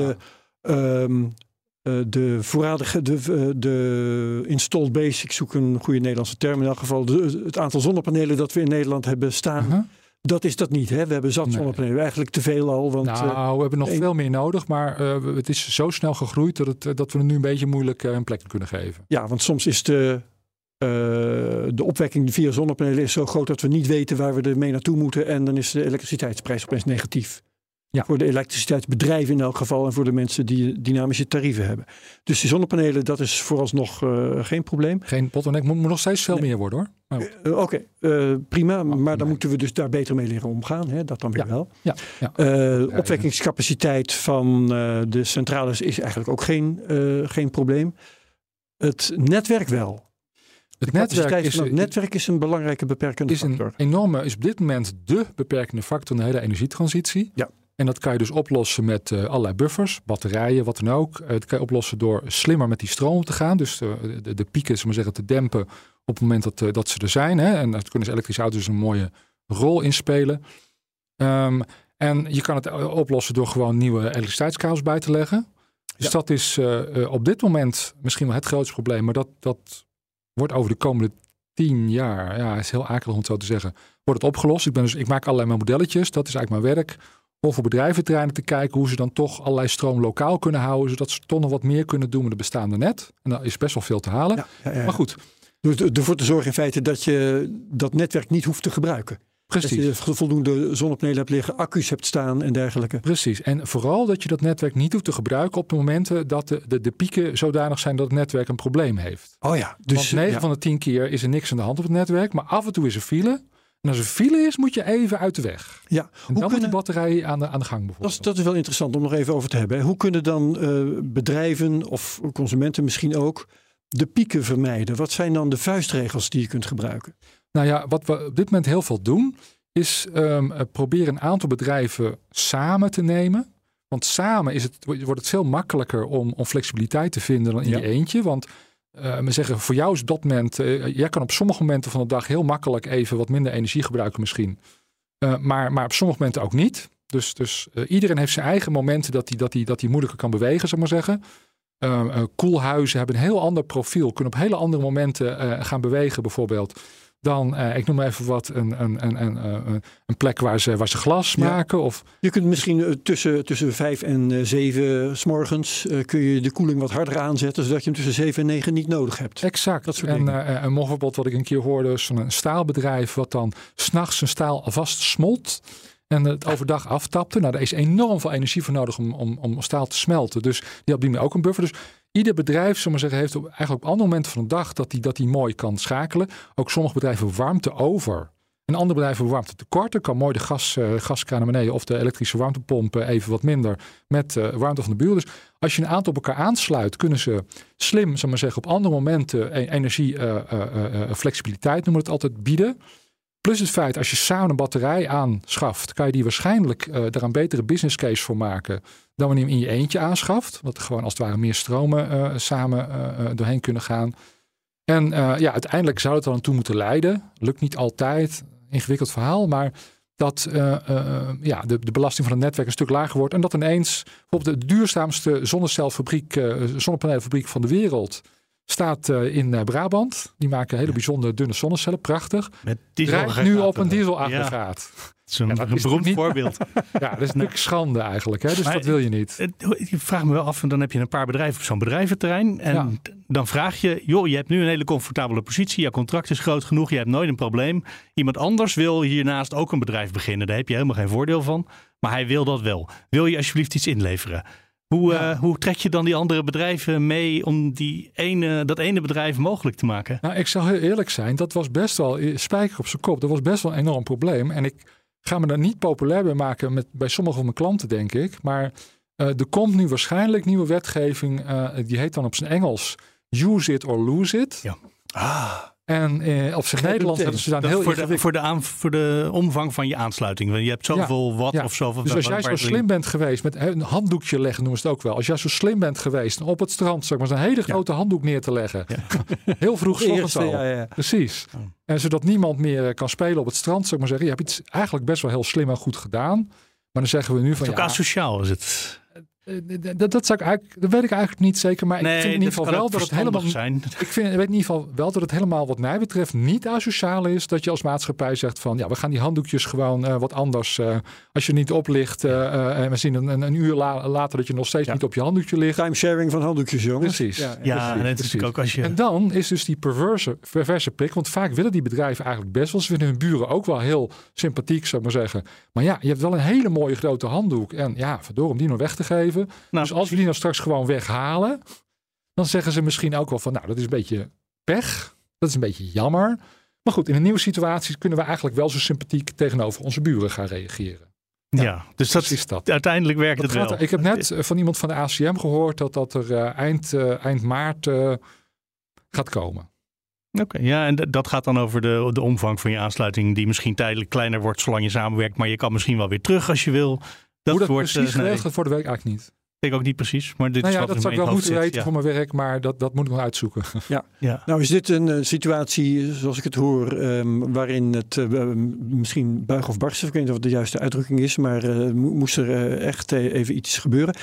De voorradige, de installed base, ik zoek een goede Nederlandse term in elk geval, het aantal zonnepanelen dat we in Nederland hebben staan, dat is dat niet. Hè? We hebben zat zonnepanelen, eigenlijk te veel al. Want, we hebben nog veel meer nodig, maar het is zo snel gegroeid dat we er nu een beetje moeilijk een plek kunnen geven. Ja, want soms is de opwekking via zonnepanelen is zo groot dat we niet weten waar we ermee naartoe moeten en dan is de elektriciteitsprijs opeens negatief. Ja. Voor de elektriciteitsbedrijven in elk geval en voor de mensen die dynamische tarieven hebben. Dus die zonnepanelen, dat is vooralsnog geen probleem. Geen bottleneck, moet nog steeds veel meer worden hoor. Oké, prima. Maar dan moeten we dus daar beter mee leren omgaan. Hè? Dat dan weer wel. Opwekkingscapaciteit van de centrales is eigenlijk ook geen probleem. Het netwerk wel. Het netwerk is een belangrijke beperkende factor. Is op dit moment de beperkende factor in de hele energietransitie. Ja. En dat kan je dus oplossen met allerlei buffers, batterijen, wat dan ook. Dat kan je oplossen door slimmer met die stroom om te gaan. Dus de pieken, zullen we zeggen, te dempen op het moment dat ze er zijn. Hè. En daar kunnen elektrische auto's een mooie rol in spelen. En je kan het oplossen door gewoon nieuwe elektriciteitskabels bij te leggen. Dus dat is op dit moment misschien wel het grootste probleem. Maar dat wordt over de komende 10 jaar, is heel akelig om het zo te zeggen, wordt het opgelost. Ik maak allerlei mijn modelletjes. Dat is eigenlijk mijn werk. Om voor bedrijventerreinen te kijken hoe ze dan toch allerlei stroom lokaal kunnen houden. Zodat ze toch nog wat meer kunnen doen met het bestaande net. En daar is best wel veel te halen. Ja. Maar goed. Dus ervoor te zorgen in feite dat je dat netwerk niet hoeft te gebruiken. Precies. Dat je voldoende zonnepanelen hebt liggen, accu's hebt staan en dergelijke. Precies. En vooral dat je dat netwerk niet hoeft te gebruiken op de momenten dat de pieken zodanig zijn dat het netwerk een probleem heeft. Oh ja. Dus, want 9 van de 10 keer is er niks aan de hand op het netwerk. Maar af en toe is er file. En als er file is, moet je even uit de weg. Ja. En dan moet die batterij aan de gang bijvoorbeeld. Dat is wel interessant om nog even over te hebben. Hoe kunnen dan bedrijven of consumenten misschien ook de pieken vermijden? Wat zijn dan de vuistregels die je kunt gebruiken? Nou ja, wat we op dit moment heel veel doen, is proberen een aantal bedrijven samen te nemen. Want samen wordt het veel makkelijker om flexibiliteit te vinden dan in je eentje. Want we zeggen, voor jou is op dat moment, jij kan op sommige momenten van de dag heel makkelijk even wat minder energie gebruiken misschien. Maar op sommige momenten ook niet. Dus iedereen heeft zijn eigen momenten dat hij moeilijker kan bewegen, zeg maar zeggen. Koelhuizen hebben een heel ander profiel, kunnen op hele andere momenten gaan bewegen bijvoorbeeld. Dan, ik noem even wat, een plek waar ze glas maken. Of je kunt misschien tussen 5 en 7 's morgens kun je de koeling wat harder aanzetten, zodat je hem tussen 7 en 9 niet nodig hebt. Exact. Dat soort dingen. En bijvoorbeeld wat ik een keer hoorde, is van een staalbedrijf wat dan 's nachts zijn staal alvast smolt en het overdag aftapte. Nou, daar is enorm veel energie voor nodig om staal te smelten. Dus die had die ook een buffer. Dus ieder bedrijf, zullen we zeggen, heeft eigenlijk op andere momenten van de dag dat die mooi kan schakelen. Ook sommige bedrijven warmte over. En andere bedrijven warmte tekort. Dan kan mooi de gaskraan naar beneden of de elektrische warmtepompen even wat minder met warmte van de buur. Dus als je een aantal op elkaar aansluit, kunnen ze slim, zullen we zeggen, op andere momenten energie flexibiliteit noemen we het altijd bieden. Plus het feit, als je samen een batterij aanschaft, kan je die waarschijnlijk daar een betere business case voor maken dan wanneer je hem in je eentje aanschaft. Dat er gewoon als het ware meer stromen samen doorheen kunnen gaan. En uiteindelijk zou het er dan toe moeten leiden. Lukt niet altijd, ingewikkeld verhaal, maar dat de belasting van het netwerk een stuk lager wordt. En dat ineens bijvoorbeeld de duurzaamste zonnepaneelfabriek van de wereld staat in Brabant. Die maken hele bijzondere dunne zonnecellen, prachtig. Rijdt nu op een dieselaggregaat. Dat is een beroemd voorbeeld. Ja, dat is natuurlijk schande eigenlijk. Hè? Dus dat wil je niet. Ik vraag me wel af, en dan heb je een paar bedrijven op zo'n bedrijventerrein. En dan vraag je, je hebt nu een hele comfortabele positie. Je contract is groot genoeg, je hebt nooit een probleem. Iemand anders wil hiernaast ook een bedrijf beginnen. Daar heb je helemaal geen voordeel van. Maar hij wil dat wel. Wil je alsjeblieft iets inleveren? Hoe trek je dan die andere bedrijven mee om dat ene bedrijf mogelijk te maken? Nou, ik zal heel eerlijk zijn. Dat was best wel spijker op zijn kop. Dat was best wel een enorm probleem. En ik ga me daar niet populair bij maken bij sommige van mijn klanten, denk ik. Maar er komt nu waarschijnlijk nieuwe wetgeving. Die heet dan op zijn Engels use it or lose it. Ja. En op zijn Nederlands hebben ze dan heel voor de omvang van je aansluiting. Je hebt zoveel watt of zoveel. Dus als jij zo slim bent geweest, met een handdoekje leggen noemen ze het ook wel. Als jij zo slim bent geweest op het strand, zeg maar, een hele grote handdoek neer te leggen. Ja. Heel vroeg 's ochtends al. Ja. Precies. Oh. En zodat niemand meer kan spelen op het strand, zou ik maar zeggen. Je hebt iets eigenlijk best wel heel slim en goed gedaan. Maar dan zeggen we nu van asociaal is het. Dat weet ik eigenlijk niet zeker, maar ik vind in ieder geval wel dat het helemaal zijn. Ik weet in ieder geval wel dat het helemaal, wat mij betreft, niet asociaal is dat je als maatschappij zegt van we gaan die handdoekjes gewoon wat anders. Als je niet oplicht en we zien een uur later dat je nog steeds niet op je handdoekje ligt. Timesharing van handdoekjes, jongens. Precies. En het is ook als je. En dan is dus die perverse prik, want vaak willen die bedrijven eigenlijk best wel. Ze vinden hun buren ook wel heel sympathiek, zou ik maar zeggen. Maar je hebt wel een hele mooie grote handdoek en verdorie om die nog weg te geven. Dus als we die nou straks gewoon weghalen, dan zeggen ze misschien ook wel van dat is een beetje pech. Dat is een beetje jammer. Maar goed, in een nieuwe situatie kunnen we eigenlijk wel zo sympathiek tegenover onze buren gaan reageren. Ja, dus dat uiteindelijk werkt het wel. Ik heb net van iemand van de ACM gehoord dat er eind maart gaat komen. Oké, en dat gaat dan over de omvang van je aansluiting die misschien tijdelijk kleiner wordt zolang je samenwerkt. Maar je kan misschien wel weer terug als je wil. Hoe dat precies geregeld voor de week eigenlijk niet. Ik ook niet precies. Maar dit is wat dat zou ik wel moeten weten voor mijn werk, maar dat moet ik nog uitzoeken. Ja. Nou is dit een situatie, zoals ik het hoor, waarin het misschien buigen of barsten, ik weet niet of het de juiste uitdrukking is, maar moest er echt even iets gebeuren.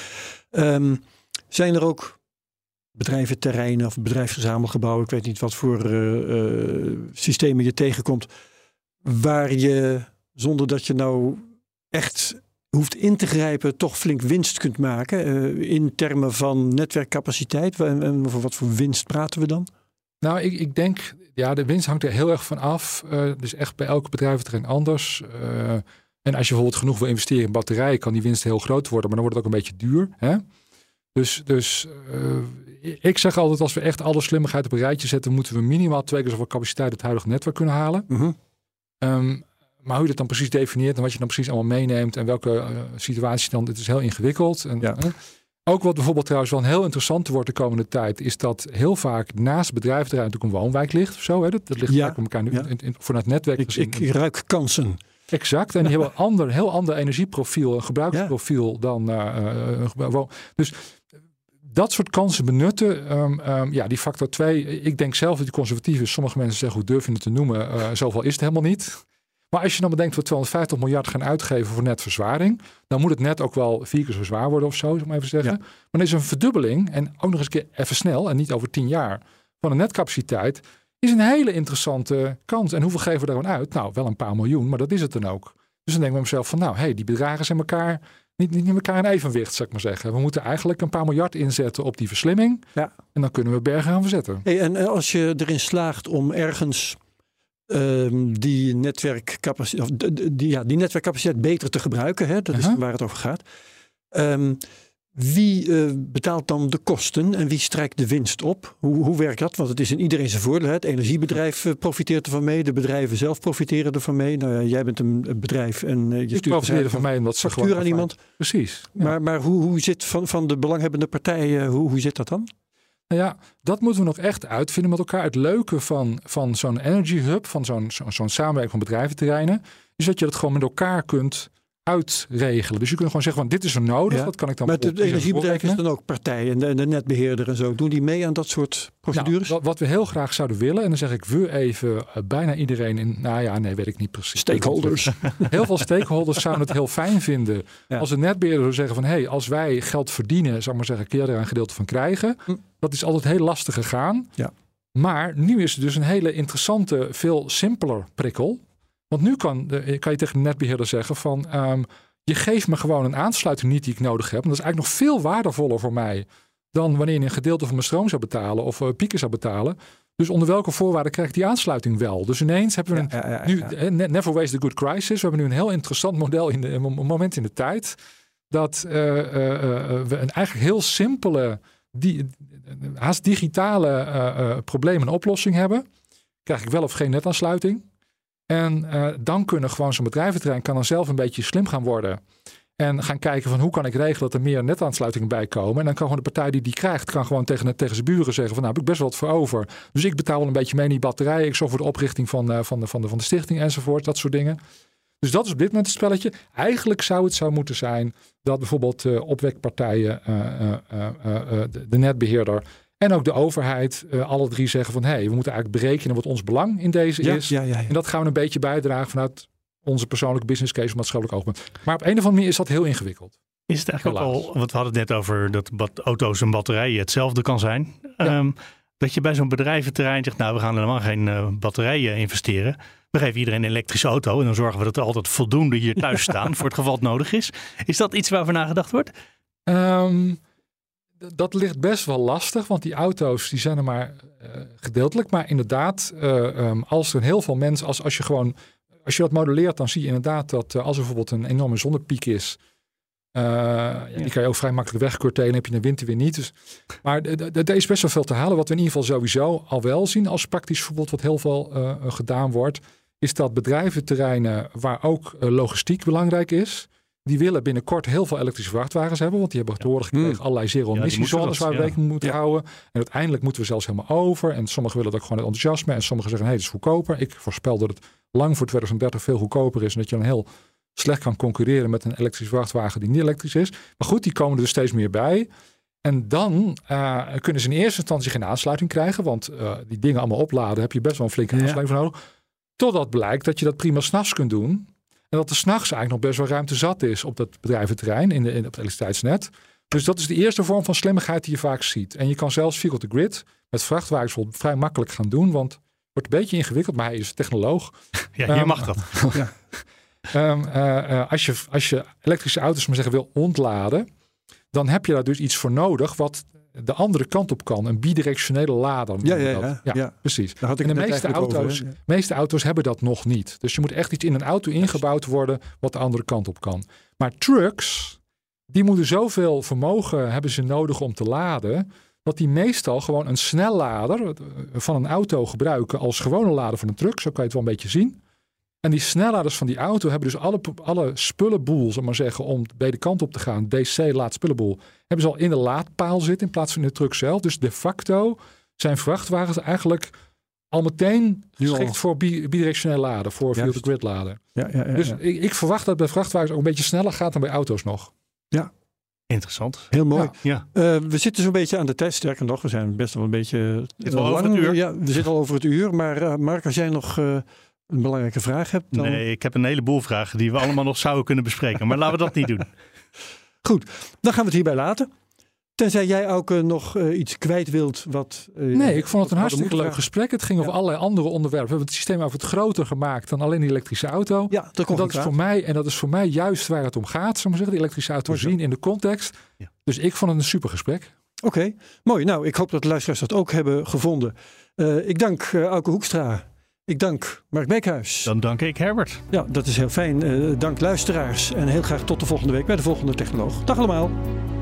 Zijn er ook bedrijven, terreinen of bedrijfsverzamelgebouwen, ik weet niet wat voor systemen je tegenkomt, waar je, zonder dat je nou echt hoeft in te grijpen, toch flink winst kunt maken in termen van netwerkcapaciteit? En over wat voor winst praten we dan? Nou, ik denk, de winst hangt er heel erg van af. Dus echt bij elke bedrijventerrein anders. En als je bijvoorbeeld genoeg wil investeren in batterijen, kan die winst heel groot worden, maar dan wordt het ook een beetje duur. Hè? Dus ik zeg altijd, als we echt alle slimmigheid op een rijtje zetten, moeten we minimaal 2 keer zoveel capaciteit uit het huidige netwerk kunnen halen. Mm-hmm. Maar hoe je dat dan precies definieert en wat je dan precies allemaal meeneemt en welke situatie dan, het is heel ingewikkeld. En, ook wat bijvoorbeeld trouwens wel heel interessant wordt de komende tijd, is dat heel vaak naast het bedrijventerrein natuurlijk een woonwijk ligt. Of zo, hè? Dat ligt vaak op elkaar nu vanuit het netwerk. Ik ruik kansen. Exact. En die hebben een heel ander energieprofiel, een gebruiksprofiel dan dus dat soort kansen benutten, die factor 2. Ik denk zelf dat die conservatief is. Sommige mensen zeggen, hoe durf je het te noemen? Zoveel is het helemaal niet. Maar als je dan bedenkt, we 250 miljard gaan uitgeven voor netverzwaring, dan moet het net ook wel 4 keer zo zwaar worden of zo, zou ik maar even zeggen. Maar dan is een verdubbeling, en ook nog eens een keer even snel, en niet over 10 jaar, van de netcapaciteit, is een hele interessante kans. En hoeveel geven we daarvan uit? Nou, wel een paar miljoen, maar dat is het dan ook. Dus dan denk ik bij mezelf van, die bedragen zijn elkaar niet elkaar in evenwicht, zou ik maar zeggen. We moeten eigenlijk een paar miljard inzetten op die verslimming. Ja. En dan kunnen we bergen gaan verzetten. En als je erin slaagt om ergens die netwerkcapaciteit beter te gebruiken, hè, dat is waar het over gaat. Wie betaalt dan de kosten en wie strijkt de winst op? Hoe werkt dat? Want het is in iedereen zijn voordeel. Hè? Het energiebedrijf profiteert ervan mee. De bedrijven zelf profiteren ervan mee. Nou, jij bent een bedrijf en je stuurt profiteert ervan mee omdat ze factuur aan iemand. Precies. Ja. Maar hoe zit van de belanghebbende partijen, hoe zit dat dan? Nou ja, dat moeten we nog echt uitvinden met elkaar. Het leuke van zo'n energy hub, van zo'n samenwerking van bedrijventerreinen, is dat je dat gewoon met elkaar kunt uitregelen. Dus je kunt gewoon zeggen, van dit is er nodig, dat kan ik dan. Maar het energiebedrijf is dan ook partij en de netbeheerder en zo. Doen die mee aan dat soort procedures? Nou, wat we heel graag zouden willen, en dan zeg ik we even bijna iedereen in, weet ik niet precies. Stakeholders. Heel veel stakeholders zouden het heel fijn vinden als de netbeheerder zou zeggen van als wij geld verdienen, zou ik maar zeggen, kun je er een gedeelte van krijgen. Dat is altijd heel lastig gegaan. Ja. Maar nu is het dus een hele interessante, veel simpeler prikkel. Want nu kan je tegen de netbeheerder zeggen van je geeft me gewoon een aansluiting niet die ik nodig heb. En dat is eigenlijk nog veel waardevoller voor mij dan wanneer je een gedeelte van mijn stroom zou betalen of pieken zou betalen. Dus onder welke voorwaarden krijg ik die aansluiting wel? Dus ineens hebben we never waste a good crisis. We hebben nu een heel interessant model in een moment in de tijd dat we een eigenlijk heel simpele, haast digitale probleem en oplossing hebben. Krijg ik wel of geen netaansluiting? En dan kunnen gewoon zo'n bedrijventerrein kan dan zelf een beetje slim gaan worden. En gaan kijken van hoe kan ik regelen dat er meer netaansluitingen bij komen. En dan kan gewoon de partij die krijgt, kan gewoon tegen zijn buren zeggen van heb ik best wel wat voor over. Dus ik betaal wel een beetje mee in die batterijen. Ik zorg voor de oprichting van de stichting enzovoort. Dat soort dingen. Dus dat is op dit moment het spelletje. Eigenlijk zou het zo moeten zijn dat bijvoorbeeld opwekpartijen, de netbeheerder en ook de overheid alle drie zeggen van we moeten eigenlijk berekenen wat ons belang in deze is. Ja. En dat gaan we een beetje bijdragen vanuit onze persoonlijke business case of maatschappelijk oogpunt. Maar op een of andere manier is dat heel ingewikkeld. Is het eigenlijk ook al, want we hadden het net over dat auto's en batterijen hetzelfde kan zijn. Ja. Dat je bij zo'n bedrijventerrein zegt, we gaan helemaal geen batterijen investeren. We geven iedereen een elektrische auto en dan zorgen we dat er altijd voldoende hier thuis staan voor het geval het nodig is. Is dat iets waarover nagedacht wordt? Dat ligt best wel lastig, want die auto's die zijn er maar gedeeltelijk. Maar inderdaad, als er heel veel mensen, als je dat modelleert, dan zie je inderdaad dat als er bijvoorbeeld een enorme zonnepiek is, die kan je ook vrij makkelijk wegcortelen, heb je in de winter weer niet. Dus, maar er is best wel veel te halen. Wat we in ieder geval sowieso al wel zien als praktisch voorbeeld wat heel veel gedaan wordt, is dat bedrijventerreinen waar ook logistiek belangrijk is, die willen binnenkort heel veel elektrische vrachtwagens hebben. Want die hebben te horen gekregen allerlei zero-emissiezones waar we rekening moeten houden. En uiteindelijk moeten we zelfs helemaal over. En sommigen willen dat ook gewoon enthousiasme. En sommigen zeggen, het is goedkoper. Ik voorspel dat het lang voor 2030 veel goedkoper is. En dat je dan heel slecht kan concurreren met een elektrische vrachtwagen die niet elektrisch is. Maar goed, die komen er dus steeds meer bij. En dan kunnen ze in eerste instantie geen aansluiting krijgen. Want die dingen allemaal opladen heb je best wel een flinke aansluiting voor nodig. Totdat blijkt dat je dat prima 's nachts kunt doen. En dat er 's nachts eigenlijk nog best wel ruimte zat is op dat bedrijventerrein, op het elektriciteitsnet. Dus dat is de eerste vorm van slimmigheid die je vaak ziet. En je kan zelfs vehicle to grid met vrachtwagens vrij makkelijk gaan doen. Want het wordt een beetje ingewikkeld, maar hij is technoloog. Ja, je mag dat. Als je elektrische auto's maar zeggen wil ontladen, dan heb je daar dus iets voor nodig wat de andere kant op kan. Een bidirectionele lader. Ja, precies. En de meeste auto's hebben dat nog niet. Dus je moet echt iets in een auto ingebouwd worden wat de andere kant op kan. Maar trucks, die moeten zoveel vermogen hebben ze nodig om te laden, dat die meestal gewoon een snellader van een auto gebruiken als gewone lader van een truck. Zo kan je het wel een beetje zien. En die snelladers van die auto hebben dus alle spullenboel, zal maar zeggen, om bij de kant op te gaan. DC laad spullenboel. Hebben ze al in de laadpaal zitten in plaats van in de truck zelf. Dus de facto zijn vrachtwagens eigenlijk al meteen geschikt voor bidirectioneel laden. Voor vehicle to grid laden. Ja. Dus ik verwacht dat bij vrachtwagens ook een beetje sneller gaat dan bij auto's nog. Ja. Interessant. Heel mooi. Ja. We zitten zo'n beetje aan de tijd. Sterker nog, we zijn best wel een beetje lang. Over het uur. Ja, we zitten al over het uur. Maar Mark, als jij nog een belangrijke vraag hebt. Dan... Nee, ik heb een heleboel vragen die we allemaal nog zouden kunnen bespreken. Maar laten we dat niet doen. Goed, dan gaan we het hierbij laten. Tenzij jij ook nog iets kwijt wilt. Nee, ik vond het een hartstikke leuk gesprek. Het ging over allerlei andere onderwerpen. We hebben het systeem over het groter gemaakt dan alleen die elektrische auto. Ja, dat is voor mij juist waar het om gaat. Zullen we zeggen, die elektrische auto zien in de context. Ja. Dus ik vond het een super gesprek. Oké, mooi. Nou, ik hoop dat de luisteraars dat ook hebben gevonden. Ik dank Auke Hoekstra. Ik dank Mark Beekhuis. Dan dank ik Herbert. Ja, dat is heel fijn. Dank luisteraars. En heel graag tot de volgende week bij de volgende Technoloog. Dag allemaal.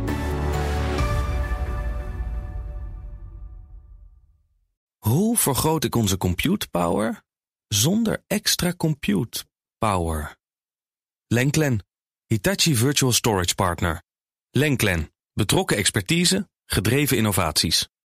Hoe vergroot ik onze compute power zonder extra compute power? Lenklen, Hitachi Virtual Storage Partner. Lenklen, betrokken expertise, gedreven innovaties.